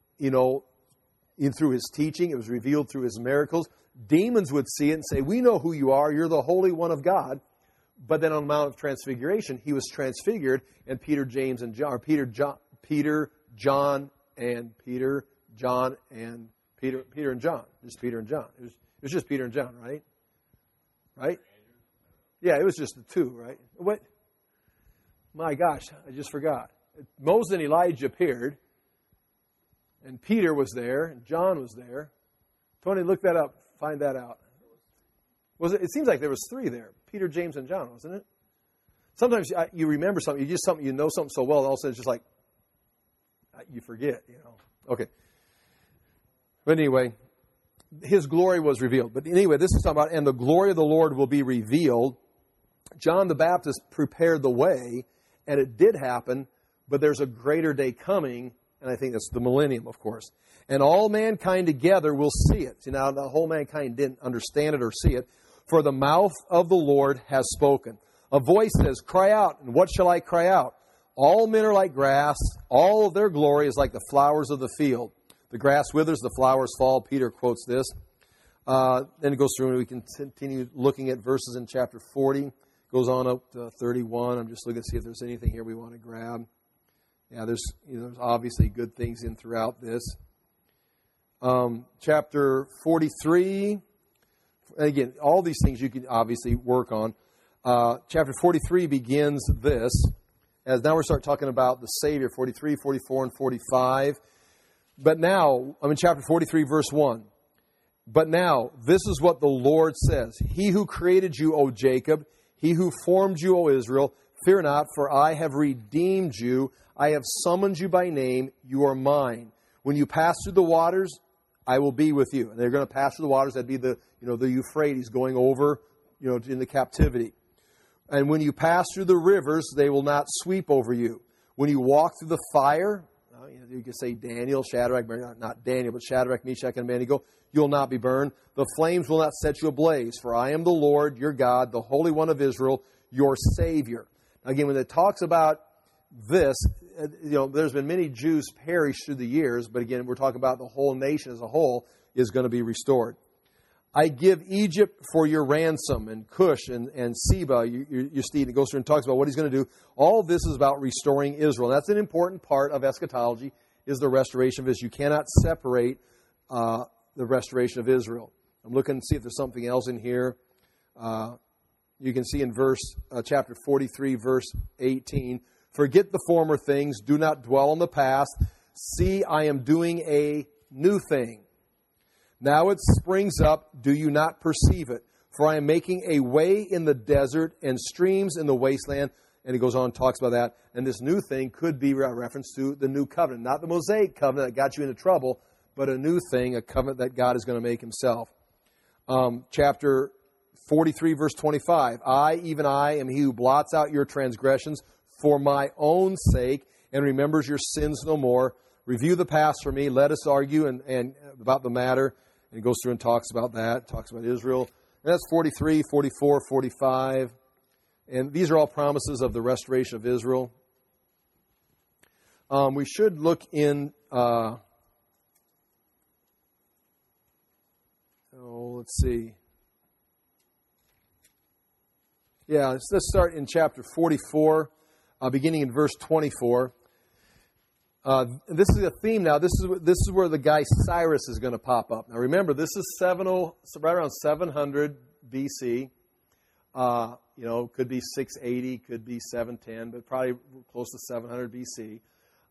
through his teaching. It was revealed through his miracles. Demons would see it and say, we know who you are. You're the Holy One of God. But then on the Mount of Transfiguration, he was transfigured, and Peter, John, and Peter, John, and Peter and John. Just Peter and John. It was just Peter and John, right? Right? Yeah, it was just the two, right? What? My gosh, I just forgot. Moses and Elijah appeared, and Peter was there, and John was there. Tony, look that up. Find that out. It seems like there was 3 there. Peter, James, and John, wasn't it? Sometimes you remember something, you know something so well, and all of a sudden it's just like, you forget, Okay. But anyway, his glory was revealed. But anyway, this is talking about, and the glory of the Lord will be revealed. John the Baptist prepared the way, and it did happen, but there's a greater day coming, and I think that's the millennium, of course. And all mankind together will see it. See, now the whole mankind didn't understand it or see it. For the mouth of the Lord has spoken. A voice says, cry out, and what shall I cry out? All men are like grass, all of their glory is like the flowers of the field. The grass withers, the flowers fall. Peter quotes this. Then it goes through, and we can continue looking at verses in chapter 40. Goes on up to 31. I'm just looking to see if there's anything here we want to grab. Yeah, there's obviously good things in throughout this. Chapter 43. And again, all these things you can obviously work on. Chapter 43 begins this. As now we start talking about the Savior, 43, 44, and 45. But now, I'm in chapter 43, verse 1. But now, this is what the Lord says. He who created you, O Jacob, he who formed you, O Israel, fear not, for I have redeemed you. I have summoned you by name. You are mine. When you pass through the waters, I will be with you. And they're going to pass through the waters. That'd be the Euphrates going over, into captivity. And when you pass through the rivers, they will not sweep over you. When you walk through the fire, you can say Daniel, Shadrach, not Daniel, but Shadrach, Meshach, and Abednego, you'll not be burned. The flames will not set you ablaze, for I am the Lord, your God, the Holy One of Israel, your Savior. Now, again, when it talks about this, there's been many Jews perished through the years, but again, we're talking about the whole nation as a whole is going to be restored. I give Egypt for your ransom, and Cush and Seba, your steed. It goes through and talks about what he's going to do. All this is about restoring Israel. That's an important part of eschatology, is the restoration of Israel. You cannot separate the restoration of Israel. I'm looking to see if there's something else in here. You can see in chapter 43, verse 18, forget the former things, do not dwell on the past. See, I am doing a new thing. Now it springs up, do you not perceive it? For I am making a way in the desert and streams in the wasteland. And he goes on and talks about that. And this new thing could be a reference to the new covenant. Not the Mosaic covenant that got you into trouble, but a new thing, a covenant that God is going to make himself. Chapter 43, verse 25. I, even I, am he who blots out your transgressions for my own sake and remembers your sins no more. Review the past for me. Let us argue and about the matter. And he goes through and talks about that, talks about Israel. And that's 43, 44, 45. And these are all promises of the restoration of Israel. We should look in, let's see. Yeah, let's start in chapter 44, beginning in verse 24. This is a theme now. This is where the guy Cyrus is going to pop up. Now remember, this is right around 700 BC. Could be 680, could be 710, but probably close to 700 BC.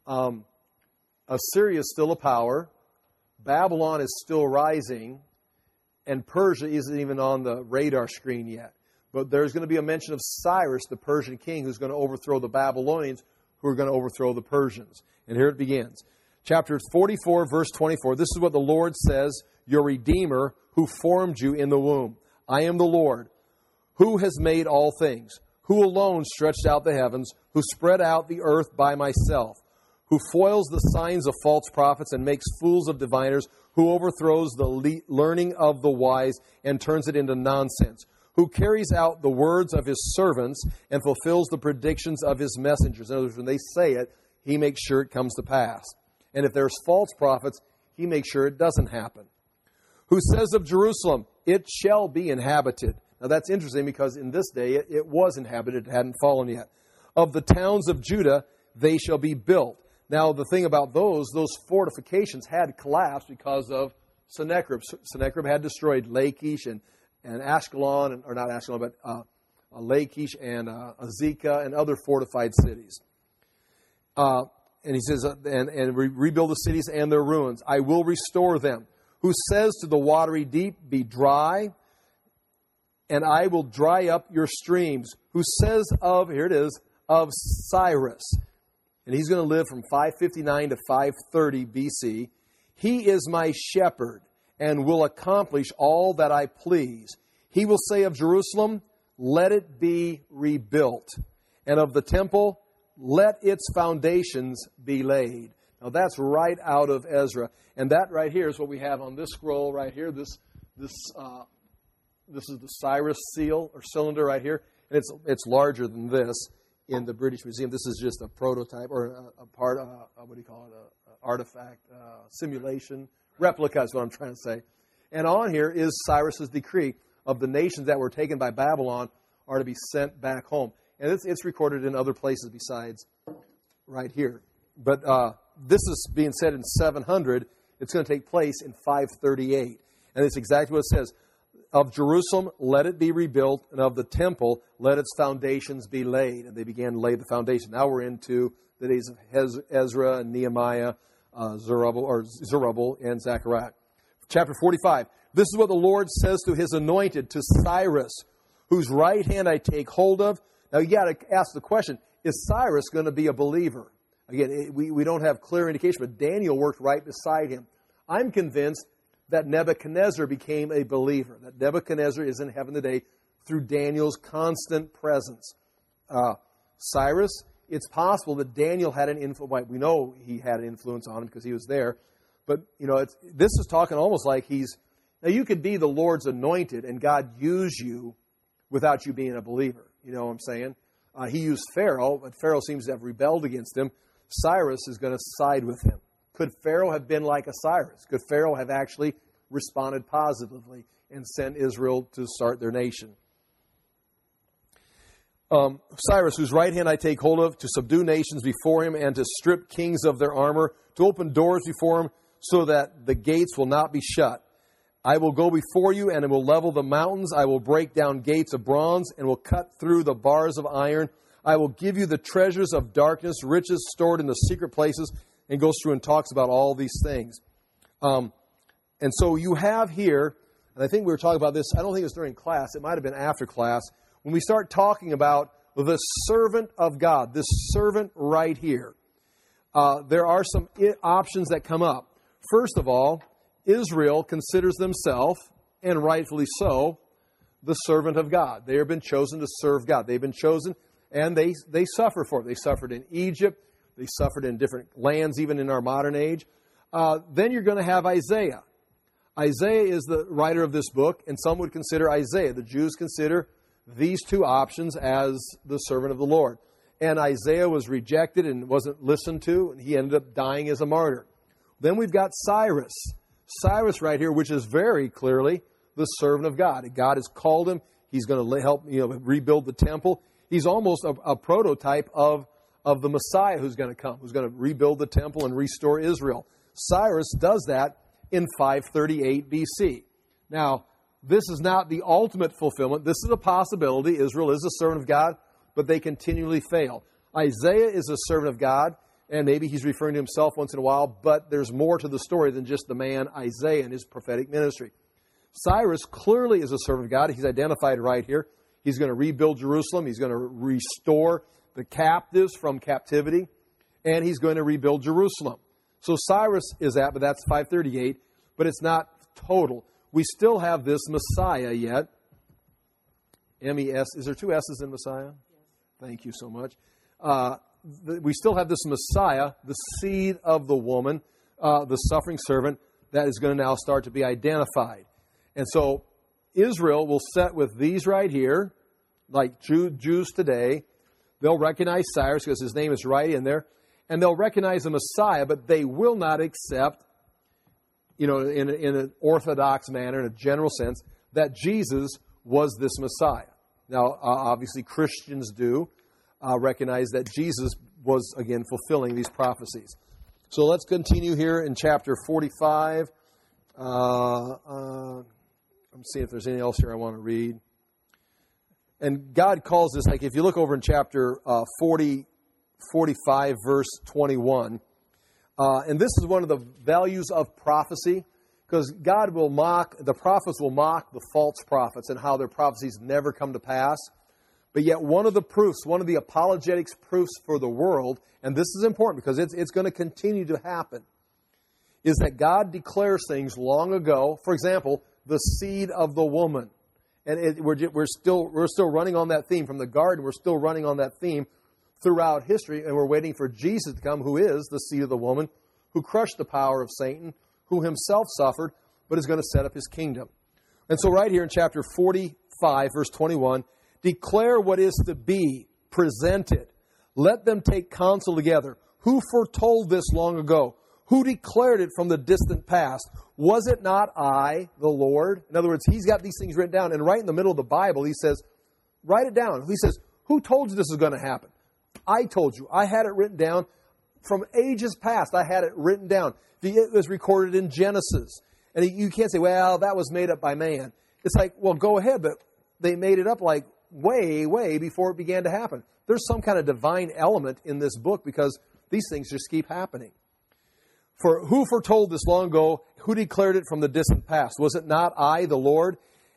Assyria is still a power. Babylon is still rising. And Persia isn't even on the radar screen yet. But there's going to be a mention of Cyrus, the Persian king, who's going to overthrow the Babylonians, who are going to overthrow the Persians. And here it begins. Chapter 44, verse 24. This is what the Lord says, your Redeemer, who formed you in the womb. I am the Lord, who has made all things, who alone stretched out the heavens, who spread out the earth by myself, who foils the signs of false prophets and makes fools of diviners, who overthrows the learning of the wise and turns it into nonsense, who carries out the words of his servants and fulfills the predictions of his messengers. In other words, when they say it, he makes sure it comes to pass. And if there's false prophets, he makes sure it doesn't happen. Who says of Jerusalem, it shall be inhabited. Now that's interesting because in this day it was inhabited, it hadn't fallen yet. Of the towns of Judah, they shall be built. Now the thing about those fortifications had collapsed because of Sennacherib. Sennacherib had destroyed Lachish and Ashkelon, or not Ashkelon, but Lachish and Azekah and other fortified cities. And he says, and rebuild the cities and their ruins. I will restore them. Who says to the watery deep, be dry, and I will dry up your streams. Who says of Cyrus, and he's going to live from 559 to 530 BC. He is my shepherd and will accomplish all that I please. He will say of Jerusalem, let it be rebuilt. And of the temple, let its foundations be laid. Now that's right out of Ezra. And that right here is what we have on this scroll right here, this This is the Cyrus seal or cylinder right here, and it's larger than this in the British Museum. This is just a prototype or a part. What do you call it? A artifact, simulation, replica is what I'm trying to say. And on here is Cyrus's decree of the nations that were taken by Babylon are to be sent back home. And it's recorded in other places besides right here. But this is being said in 700. It's going to take place in 538. And it's exactly what it says. Of Jerusalem, let it be rebuilt, and of the temple, let its foundations be laid. And they began to lay the foundation. Now we're into the days of Ezra and Nehemiah, Zerubbabel, and Zechariah. Chapter 45. This is what the Lord says to his anointed, to Cyrus, whose right hand I take hold of. Now you got to ask the question, is Cyrus going to be a believer? Again, we don't have clear indication, but Daniel worked right beside him. I'm convinced that Nebuchadnezzar became a believer, that Nebuchadnezzar is in heaven today through Daniel's constant presence. Cyrus, it's possible that Daniel had an influence. We know he had an influence on him because he was there. But, this is talking almost like now you could be the Lord's anointed and God use you without you being a believer. You know what I'm saying? He used Pharaoh, but Pharaoh seems to have rebelled against him. Cyrus is going to side with him. Could Pharaoh have been like a Cyrus? Could Pharaoh have actually responded positively and sent Israel to start their nation? Cyrus, whose right hand I take hold of, to subdue nations before him and to strip kings of their armor, to open doors before him so that the gates will not be shut. I will go before you and will level the mountains. I will break down gates of bronze and will cut through the bars of iron. I will give you the treasures of darkness, riches stored in the secret places, and goes through and talks about all these things. And so you have here, and I think we were talking about this, I don't think it was during class, it might have been after class, when we start talking about the servant of God, this servant right here. There are some options that come up. First of all, Israel considers themselves, and rightfully so, the servant of God. They have been chosen to serve God. They've been chosen, and they suffer for it. They suffered in Egypt. They suffered in different lands, even in our modern age. Then you're going to have Isaiah. Isaiah is the writer of this book, and some would consider Isaiah. The Jews consider these two options as the servant of the Lord. And Isaiah was rejected and wasn't listened to, and he ended up dying as a martyr. Then we've got Cyrus. Cyrus right here, which is very clearly the servant of God. God has called him. He's going to help rebuild the temple. He's almost a prototype of the Messiah who's going to come, who's going to rebuild the temple and restore Israel. Cyrus does that in 538 BC. Now, this is not the ultimate fulfillment. This is a possibility. Israel is a servant of God, but they continually fail. Isaiah is a servant of God, and maybe he's referring to himself once in a while, but there's more to the story than just the man Isaiah and his prophetic ministry. Cyrus clearly is a servant of God. He's identified right here. He's going to rebuild Jerusalem. He's going to restore the captives from captivity, and he's going to rebuild Jerusalem. So Cyrus is that, but that's 538, but it's not total. We still have this Messiah yet. M-E-S. Is there two S's in Messiah? Yes. Thank you so much. We still have this Messiah, the seed of the woman, the suffering servant, that is going to now start to be identified. And so Israel will set with these right here, like Jews today. They'll recognize Cyrus because his name is right in there. And they'll recognize the Messiah, but they will not accept, in an orthodox manner, in a general sense, that Jesus was this Messiah. Now, obviously, Christians do recognize that Jesus was, again, fulfilling these prophecies. So let's continue here in chapter 45. I'm seeing if there's anything else here I want to read. And God calls this, like if you look over in chapter 45, verse 21, and this is one of the values of prophecy, because God will the prophets will mock the false prophets and how their prophecies never come to pass. But yet one of the proofs, one of the apologetics proofs for the world, and this is important because it's going to continue to happen, is that God declares things long ago. For example, the seed of the woman. And we're still running on that theme. From the garden, we're still running on that theme throughout history, and we're waiting for Jesus to come, who is the seed of the woman, who crushed the power of Satan, who himself suffered, but is going to set up his kingdom. And so right here in chapter 45, verse 21, declare what is to be, present it. Let them take counsel together. Who foretold this long ago? Who declared it from the distant past? Was it not I, the Lord? In other words, he's got these things written down. And right in the middle of the Bible, he says, write it down. He says, who told you this is going to happen? I told you. I had it written down from ages past. I had it written down. It was recorded in Genesis. And you can't say, well, that was made up by man. It's like, well, go ahead, but they made it up like way, way before it began to happen. There's some kind of divine element in this book because these things just keep happening. For who foretold this long ago? Who declared it from the distant past? Was it not I, the Lord?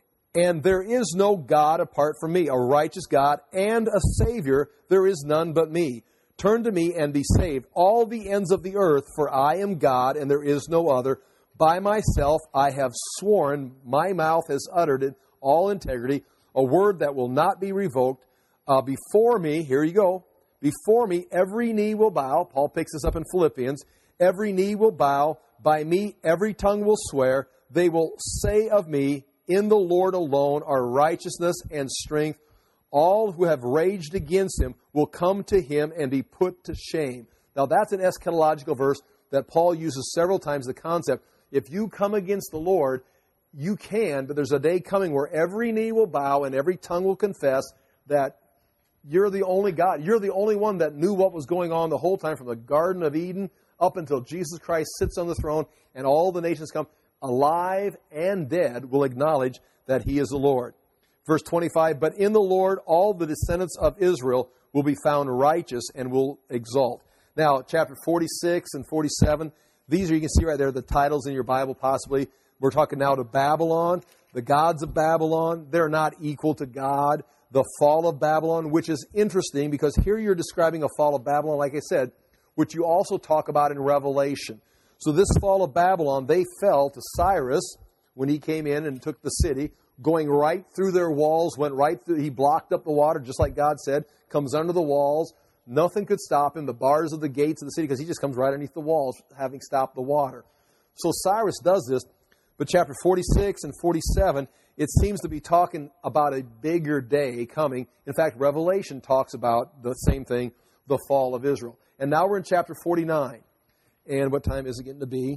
And there is no God apart from me, a righteous God and a Savior. There is none but me. Turn to me and be saved, all the ends of the earth, for I am God and there is no other. By myself I have sworn, my mouth has uttered it, all integrity, a word that will not be revoked. Before me, here you go, before me every knee will bow. Paul picks this up in Philippians. Every knee will bow. By me every tongue will swear. They will say of me, in the Lord alone are righteousness and strength. All who have raged against him will come to him and be put to shame. Now that's an eschatological verse that Paul uses several times, the concept. If you come against the Lord, you can, but there's a day coming where every knee will bow and every tongue will confess that you're the only God. You're the only one that knew what was going on the whole time from the Garden of Eden up until Jesus Christ sits on the throne and all the nations come, alive and dead, will acknowledge that he is the Lord. Verse 25, but in the Lord all the descendants of Israel will be found righteous and will exalt. Now, chapter 46 and 47, these are, you can see right there, the titles in your Bible possibly. We're talking now to Babylon. The gods of Babylon, they're not equal to God. The fall of Babylon, which is interesting because here you're describing a fall of Babylon, like I said, which you also talk about in Revelation. So this fall of Babylon, they fell to Cyrus when he came in and took the city, going right through their walls, went right through, he blocked up the water, just like God said, comes under the walls. Nothing could stop him, the bars of the gates of the city, because he just comes right underneath the walls, having stopped the water. So Cyrus does this, but chapter 46 and 47, it seems to be talking about a bigger day coming. In fact, Revelation talks about the same thing, the fall of Israel. And now we're in chapter 49. And what time is it getting to be?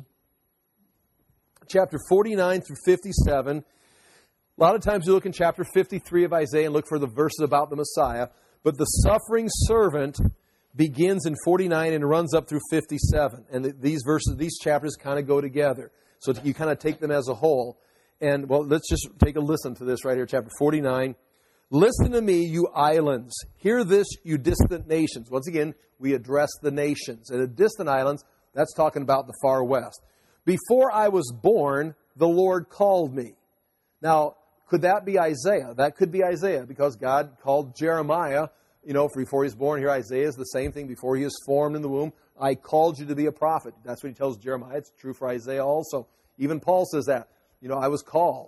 Chapter 49 through 57. A lot of times you look in chapter 53 of Isaiah and look for the verses about the Messiah. But the suffering servant begins in 49 and runs up through 57. And these verses, these chapters kind of go together. So you kind of take them as a whole. And, well, let's just take a listen to this right here, chapter 49. Listen to me, you islands. Hear this, you distant nations. Once again, we address the nations. And the distant islands, that's talking about the far west. Before I was born, the Lord called me. Now, could that be Isaiah? That could be Isaiah because God called Jeremiah, before he was born. Here Isaiah is the same thing. Before he was formed in the womb, I called you to be a prophet. That's what he tells Jeremiah. It's true for Isaiah also. Even Paul says that. I was called.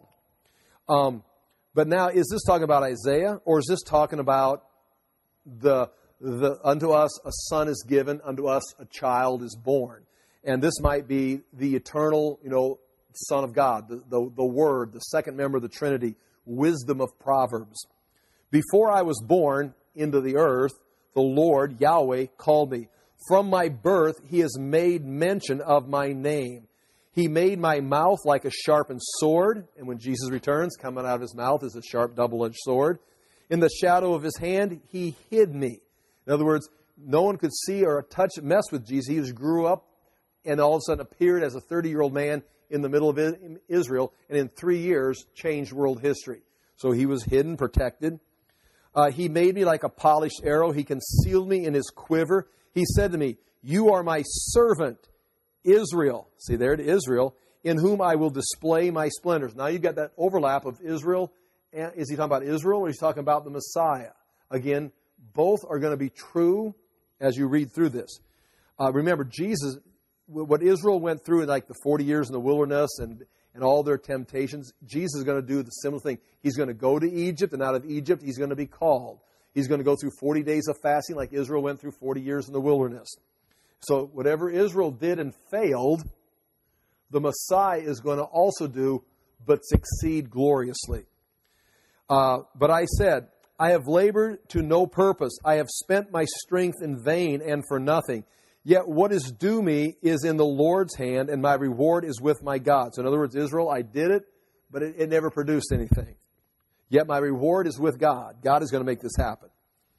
But now, is this talking about Isaiah, or is this talking about the unto us a son is given, unto us a child is born? And this might be the eternal, Son of God, the Word, the second member of the Trinity, wisdom of Proverbs. Before I was born into the earth, the Lord, Yahweh, called me. From my birth, he has made mention of my name. He made my mouth like a sharpened sword. And when Jesus returns, coming out of his mouth is a sharp double-edged sword. In the shadow of his hand, he hid me. In other words, no one could see or mess with Jesus. He just grew up and all of a sudden appeared as a 30-year-old man in the middle of Israel, and in 3 years changed world history. So he was hidden, protected. He made me like a polished arrow. He concealed me in his quiver. He said to me, you are my servant, Israel. See, there it is, Israel, in whom I will display my splendors. Now you've got that overlap of Israel. Is he talking about Israel or is he talking about the Messiah? Again, both are going to be true as you read through this. Remember, Jesus, what Israel went through in like the 40 years in the wilderness and all their temptations, Jesus is going to do the similar thing. He's going to go to Egypt, and out of Egypt, he's going to be called. He's going to go through 40 days of fasting like Israel went through 40 years in the wilderness. So whatever Israel did and failed, the Messiah is going to also do but succeed gloriously. But I said, I have labored to no purpose. I have spent my strength in vain and for nothing. Yet what is due me is in the Lord's hand, and my reward is with my God. So in other words, Israel, I did it, but it never produced anything. Yet my reward is with God. God is going to make this happen.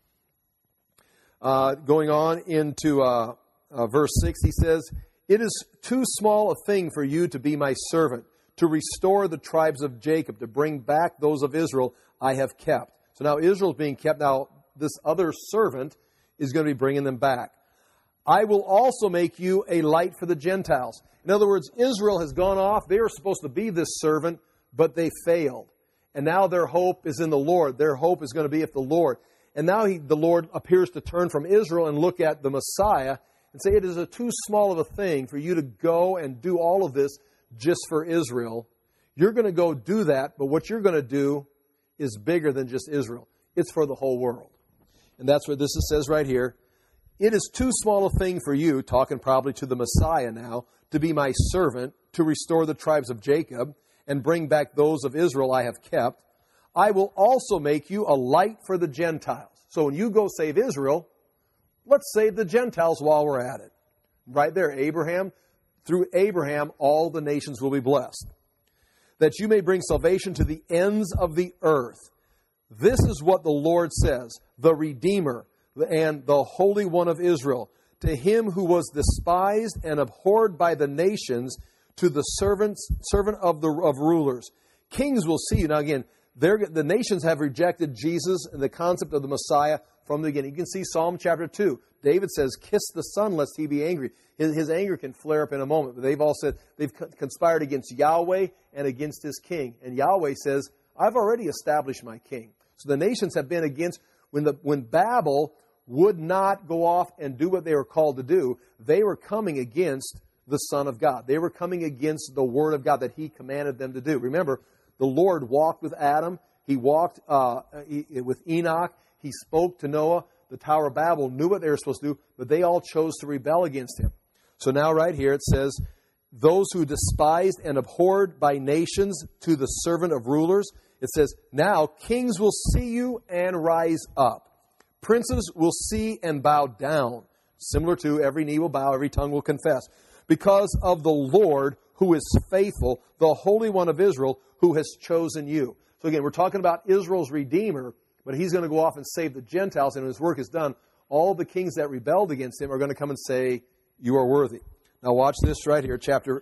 Going on into verse 6, he says, it is too small a thing for you to be my servant, to restore the tribes of Jacob, to bring back those of Israel I have kept. So now Israel is being kept. Now this other servant is going to be bringing them back. I will also make you a light for the Gentiles. In other words, Israel has gone off. They were supposed to be this servant, but they failed. And now their hope is in the Lord. Their hope is going to be with the Lord. And now the Lord appears to turn from Israel and look at the Messiah and say, it is too small of a thing for you to go and do all of this just for Israel. You're going to go do that, but what you're going to do is bigger than just Israel. It's for the whole world. And that's what this says right here. It is too small a thing for you, talking probably to the Messiah now, to be my servant, to restore the tribes of Jacob and bring back those of Israel I have kept. I will also make you a light for the Gentiles. So when you go save Israel, let's save the Gentiles while we're at it. Right there, Abraham. Through Abraham, all the nations will be blessed. That you may bring salvation to the ends of the earth. This is what the Lord says, the Redeemer and the Holy One of Israel. To him who was despised and abhorred by the nations, to the servant of rulers. Kings will see you. Now again, the nations have rejected Jesus and the concept of the Messiah from the beginning. You can see Psalm chapter 2. David says, kiss the Son lest he be angry. His anger can flare up in a moment. But they've all said they've conspired against Yahweh and against his king. And Yahweh says, I've already established my king. So the nations have been against, when Babel would not go off and do what they were called to do, they were coming against the Son of God. They were coming against the Word of God that He commanded them to do. Remember, the Lord walked with Adam. He walked with Enoch. He spoke to Noah. The Tower of Babel knew what they were supposed to do, but they all chose to rebel against Him. So now right here it says, those who despised and abhorred by nations, to the servant of rulers. It says, now kings will see you and rise up. Princes will see and bow down. Similar to every knee will bow, every tongue will confess. Because of the Lord who is faithful, the Holy One of Israel who has chosen you. So again, we're talking about Israel's Redeemer, but He's going to go off and save the Gentiles, and when His work is done, all the kings that rebelled against Him are going to come and say, you are worthy. Now watch this right here, chapter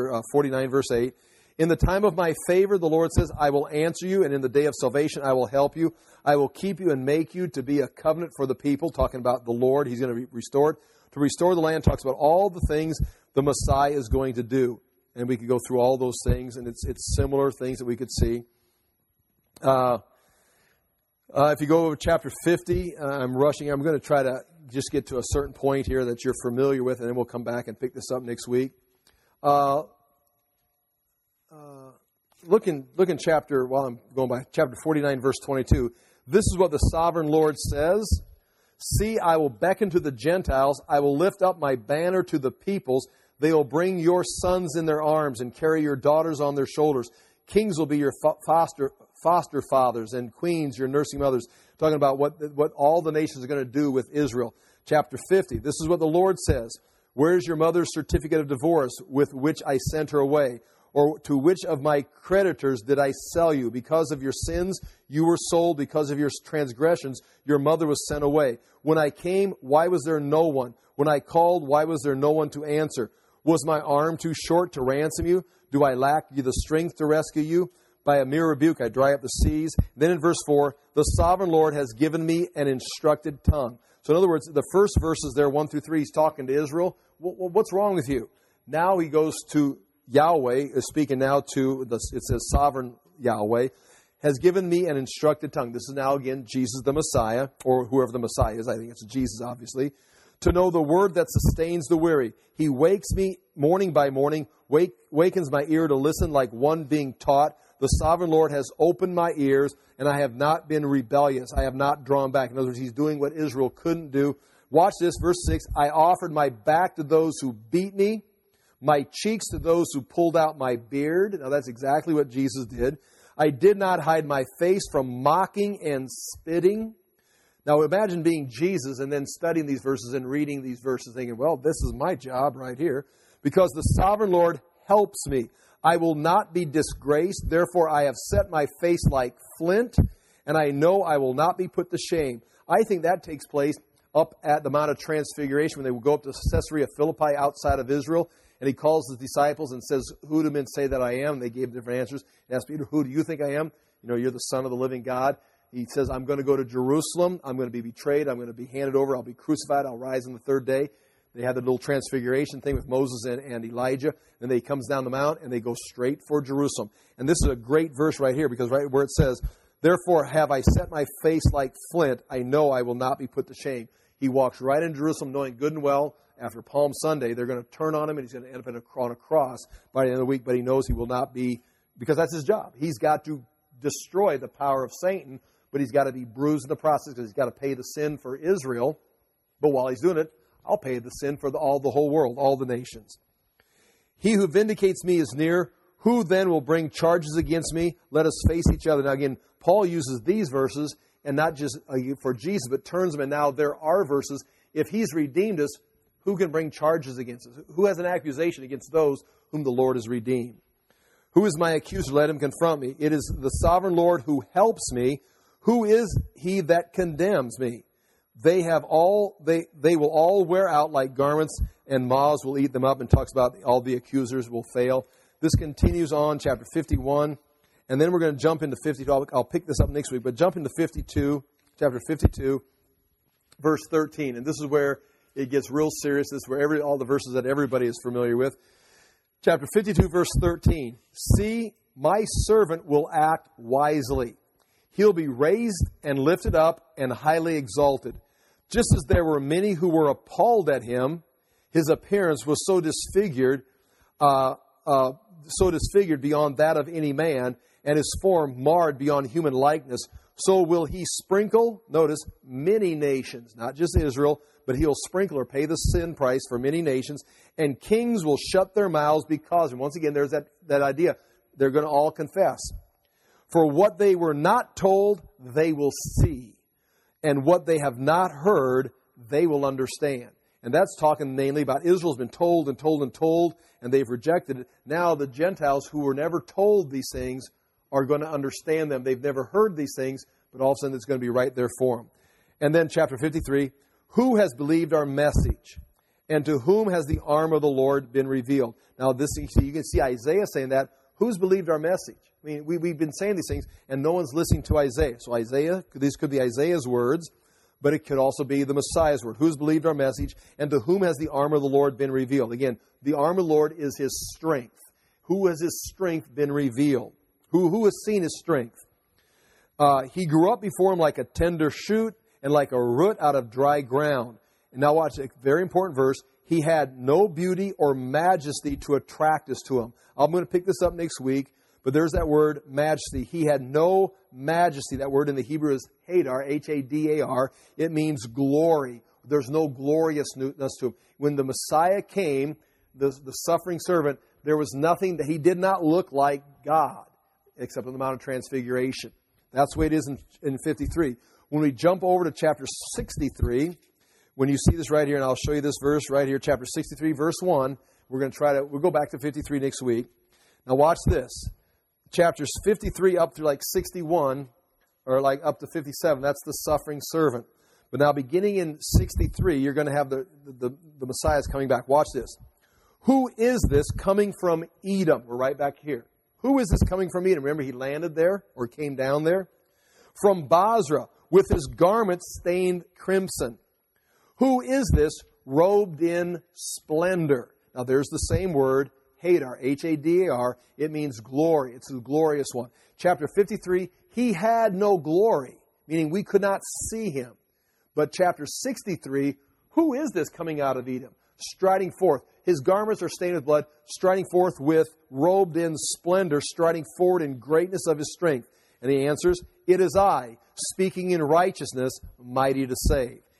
49, verse 8. In the time of my favor, the Lord says, I will answer you, and in the day of salvation I will help you. I will keep you and make you to be a covenant for the people, talking about the Lord. He's going to restore it. To restore the land talks about all the things the Messiah is going to do. And we could go through all those things, and it's similar things that we could see. If you go over chapter 50, I'm rushing. I'm going to try to just get to a certain point here that you're familiar with, and then we'll come back and pick this up next week. Look in chapter, while I'm going by, chapter 49, verse 22. This is what the sovereign Lord says. See, I will beckon to the Gentiles. I will lift up my banner to the peoples. They will bring your sons in their arms and carry your daughters on their shoulders. Kings will be your foster fathers, and queens your nursing mothers. Talking about what all the nations are going to do with Israel. Chapter 50. This is what the Lord says. Where is your mother's certificate of divorce with which I sent her away? Or to which of my creditors did I sell you? Because of your sins, you were sold. Because of your transgressions, your mother was sent away. When I came, why was there no one? When I called, why was there no one to answer? Was my arm too short to ransom you? Do I lack the strength to rescue you? By a mere rebuke, I dry up the seas. Then in verse 4, the sovereign Lord has given me an instructed tongue. So in other words, the first verses there, 1 through 3, he's talking to Israel. What's wrong with you? Now he goes to Yahweh, is speaking now to, it says sovereign Yahweh, has given me an instructed tongue. This is now again Jesus the Messiah, or whoever the Messiah is. I think it's Jesus, obviously. To know the word that sustains the weary. He wakes me morning by morning, wakens my ear to listen like one being taught. The sovereign Lord has opened my ears, and I have not been rebellious. I have not drawn back. In other words, He's doing what Israel couldn't do. Watch this, verse 6. I offered my back to those who beat me, my cheeks to those who pulled out my beard. Now that's exactly what Jesus did. I did not hide my face from mocking and spitting. Now imagine being Jesus and then studying these verses and reading these verses thinking, well, this is my job right here. Because the sovereign Lord helps me. I will not be disgraced. Therefore I have set my face like flint, and I know I will not be put to shame. I think that takes place up at the Mount of Transfiguration when they would go up to Caesarea Philippi outside of Israel. And he calls his disciples and says, who do men say that I am? And they gave different answers. He asked Peter, who do you think I am? You know, you're the Son of the living God. He says, I'm going to go to Jerusalem. I'm going to be betrayed. I'm going to be handed over. I'll be crucified. I'll rise on the third day. They had the little transfiguration thing with Moses and Elijah. Then he comes down the mount and they go straight for Jerusalem. And this is a great verse right here because right where it says, therefore have I set my face like flint. I know I will not be put to shame. He walks right into Jerusalem knowing good and well after Palm Sunday, they're going to turn on him and he's going to end up on a cross by the end of the week. But he knows he will not be, because that's his job. He's got to destroy the power of Satan, but he's got to be bruised in the process because he's got to pay the sin for Israel. But while he's doing it, I'll pay the sin for the whole world, all the nations. He who vindicates me is near. Who then will bring charges against me? Let us face each other. Now again, Paul uses these verses, and not just for Jesus, but turns them, and now there are verses. If he's redeemed us, who can bring charges against us? Who has an accusation against those whom the Lord has redeemed? Who is my accuser? Let him confront me. It is the sovereign Lord who helps me. Who is he that condemns me? They will all wear out like garments, and moths will eat them up, and talks about all the accusers will fail. This continues on, chapter 51, and then we're going to jump into 52. I'll pick this up next week, but jump into 52, chapter 52, verse 13, and this is where it gets real serious. This is where all the verses that everybody is familiar with. Chapter 52, verse 13. See, my servant will act wisely. He'll be raised and lifted up and highly exalted. Just as there were many who were appalled at him, his appearance was so disfigured beyond that of any man, and his form marred beyond human likeness. So will he sprinkle, notice, many nations, not just Israel, but he'll sprinkle or pay the sin price for many nations, and kings will shut their mouths because, and once again, there's that idea, they're going to all confess. For what they were not told, they will see, and what they have not heard, they will understand. And that's talking mainly about Israel's been told and told and told, and they've rejected it. Now the Gentiles who were never told these things are going to understand them. They've never heard these things, but all of a sudden it's going to be right there for them. And then chapter 53, who has believed our message? And to whom has the arm of the Lord been revealed? Now, you can see Isaiah saying that. Who's believed our message? I mean, we've been saying these things, and no one's listening to Isaiah. So these could be Isaiah's words, but it could also be the Messiah's word. Who's believed our message? And to whom has the arm of the Lord been revealed? Again, the arm of the Lord is his strength. Who has his strength been revealed? Who has seen his strength? He grew up before him like a tender shoot, and like a root out of dry ground. And now watch a very important verse. He had no beauty or majesty to attract us to him. I'm going to pick this up next week, but there's that word majesty. He had no majesty. That word in the Hebrew is hadar, H-A-D-A-R. It means glory. There's no gloriousness to him. When the Messiah came, the suffering servant, there was nothing that he did not look like God, except on the Mount of Transfiguration. That's the way it is in 53. When we jump over to chapter 63, when you see this right here, and I'll show you this verse right here, chapter 63, verse 1, we'll go back to 53 next week. Now watch this. Chapters 53 up through like 61, or like up to 57, that's the suffering servant. But now beginning in 63, you're going to have the Messiah's coming back. Watch this. Who is this coming from Edom? We're right back here. Who is this coming from Edom? Remember, he landed there or came down there. From Basra, with his garments stained crimson. Who is this robed in splendor? Now there's the same word, hadar, H-A-D-A-R. It means glory. It's the glorious one. Chapter 53, he had no glory, meaning we could not see him. But chapter 63, who is this coming out of Edom? Striding forth. His garments are stained with blood, striding forth with robed in splendor, striding forward in greatness of his strength. And he answers, it is I, speaking in righteousness, mighty to save.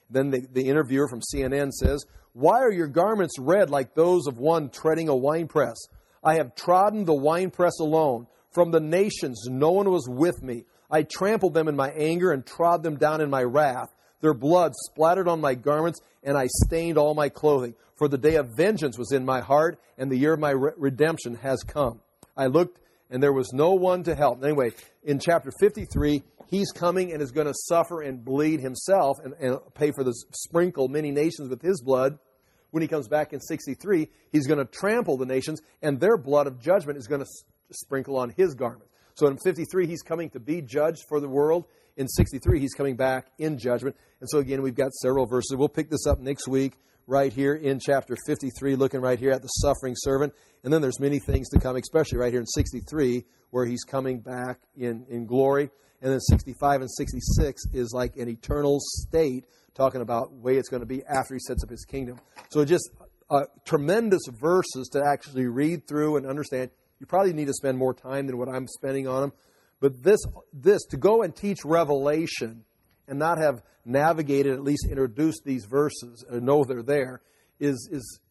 Then the interviewer from CNN says, "Why are your garments red like those of one treading a winepress? I have trodden the winepress alone. From the nations no one was with me. I trampled them in my anger and trod them down in my wrath. Their blood splattered on my garments, and I stained all my clothing. For the day of vengeance was in my heart, and the year of my redemption has come. I looked, and there was no one to help." Anyway, in chapter 53, he's coming and is going to suffer and bleed himself and pay for the sprinkle many nations with his blood. When he comes back in 63, he's going to trample the nations, and their blood of judgment is going to sprinkle on his garment. So in 53, he's coming to be judged for the world. In 63, he's coming back in judgment. And so again, we've got several verses. We'll pick this up next week right here in chapter 53, looking right here at the suffering servant. And then there's many things to come, especially right here in 63, where he's coming back in glory. And then 65 and 66 is like an eternal state, talking about the way it's going to be after he sets up his kingdom. So just tremendous verses to actually read through and understand. You probably need to spend more time than what I'm spending on them. But this to go and teach Revelation and not have navigated, at least introduced these verses, or know they're there, is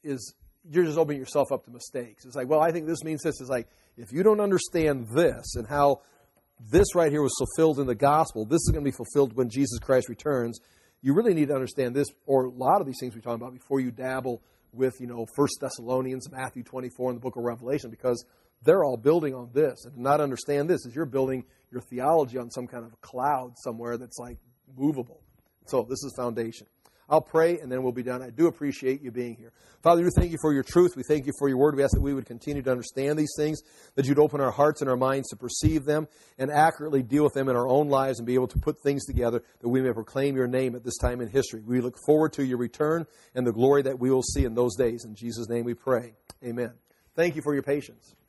you're just opening yourself up to mistakes. It's like, well, I think this means this. It's like, if you don't understand this and how this right here was fulfilled in the gospel, this is going to be fulfilled when Jesus Christ returns, you really need to understand this, or a lot of these things we're talking about, before you dabble with, 1 Thessalonians, Matthew 24, and the book of Revelation, because they're all building on this. And to not understand this is you're building your theology on some kind of cloud somewhere that's like movable. So this is foundation. I'll pray and then we'll be done. I do appreciate you being here. Father, we thank you for your truth. We thank you for your word. We ask that we would continue to understand these things, that you'd open our hearts and our minds to perceive them and accurately deal with them in our own lives and be able to put things together that we may proclaim your name at this time in history. We look forward to your return and the glory that we will see in those days. In Jesus' name we pray. Amen. Thank you for your patience.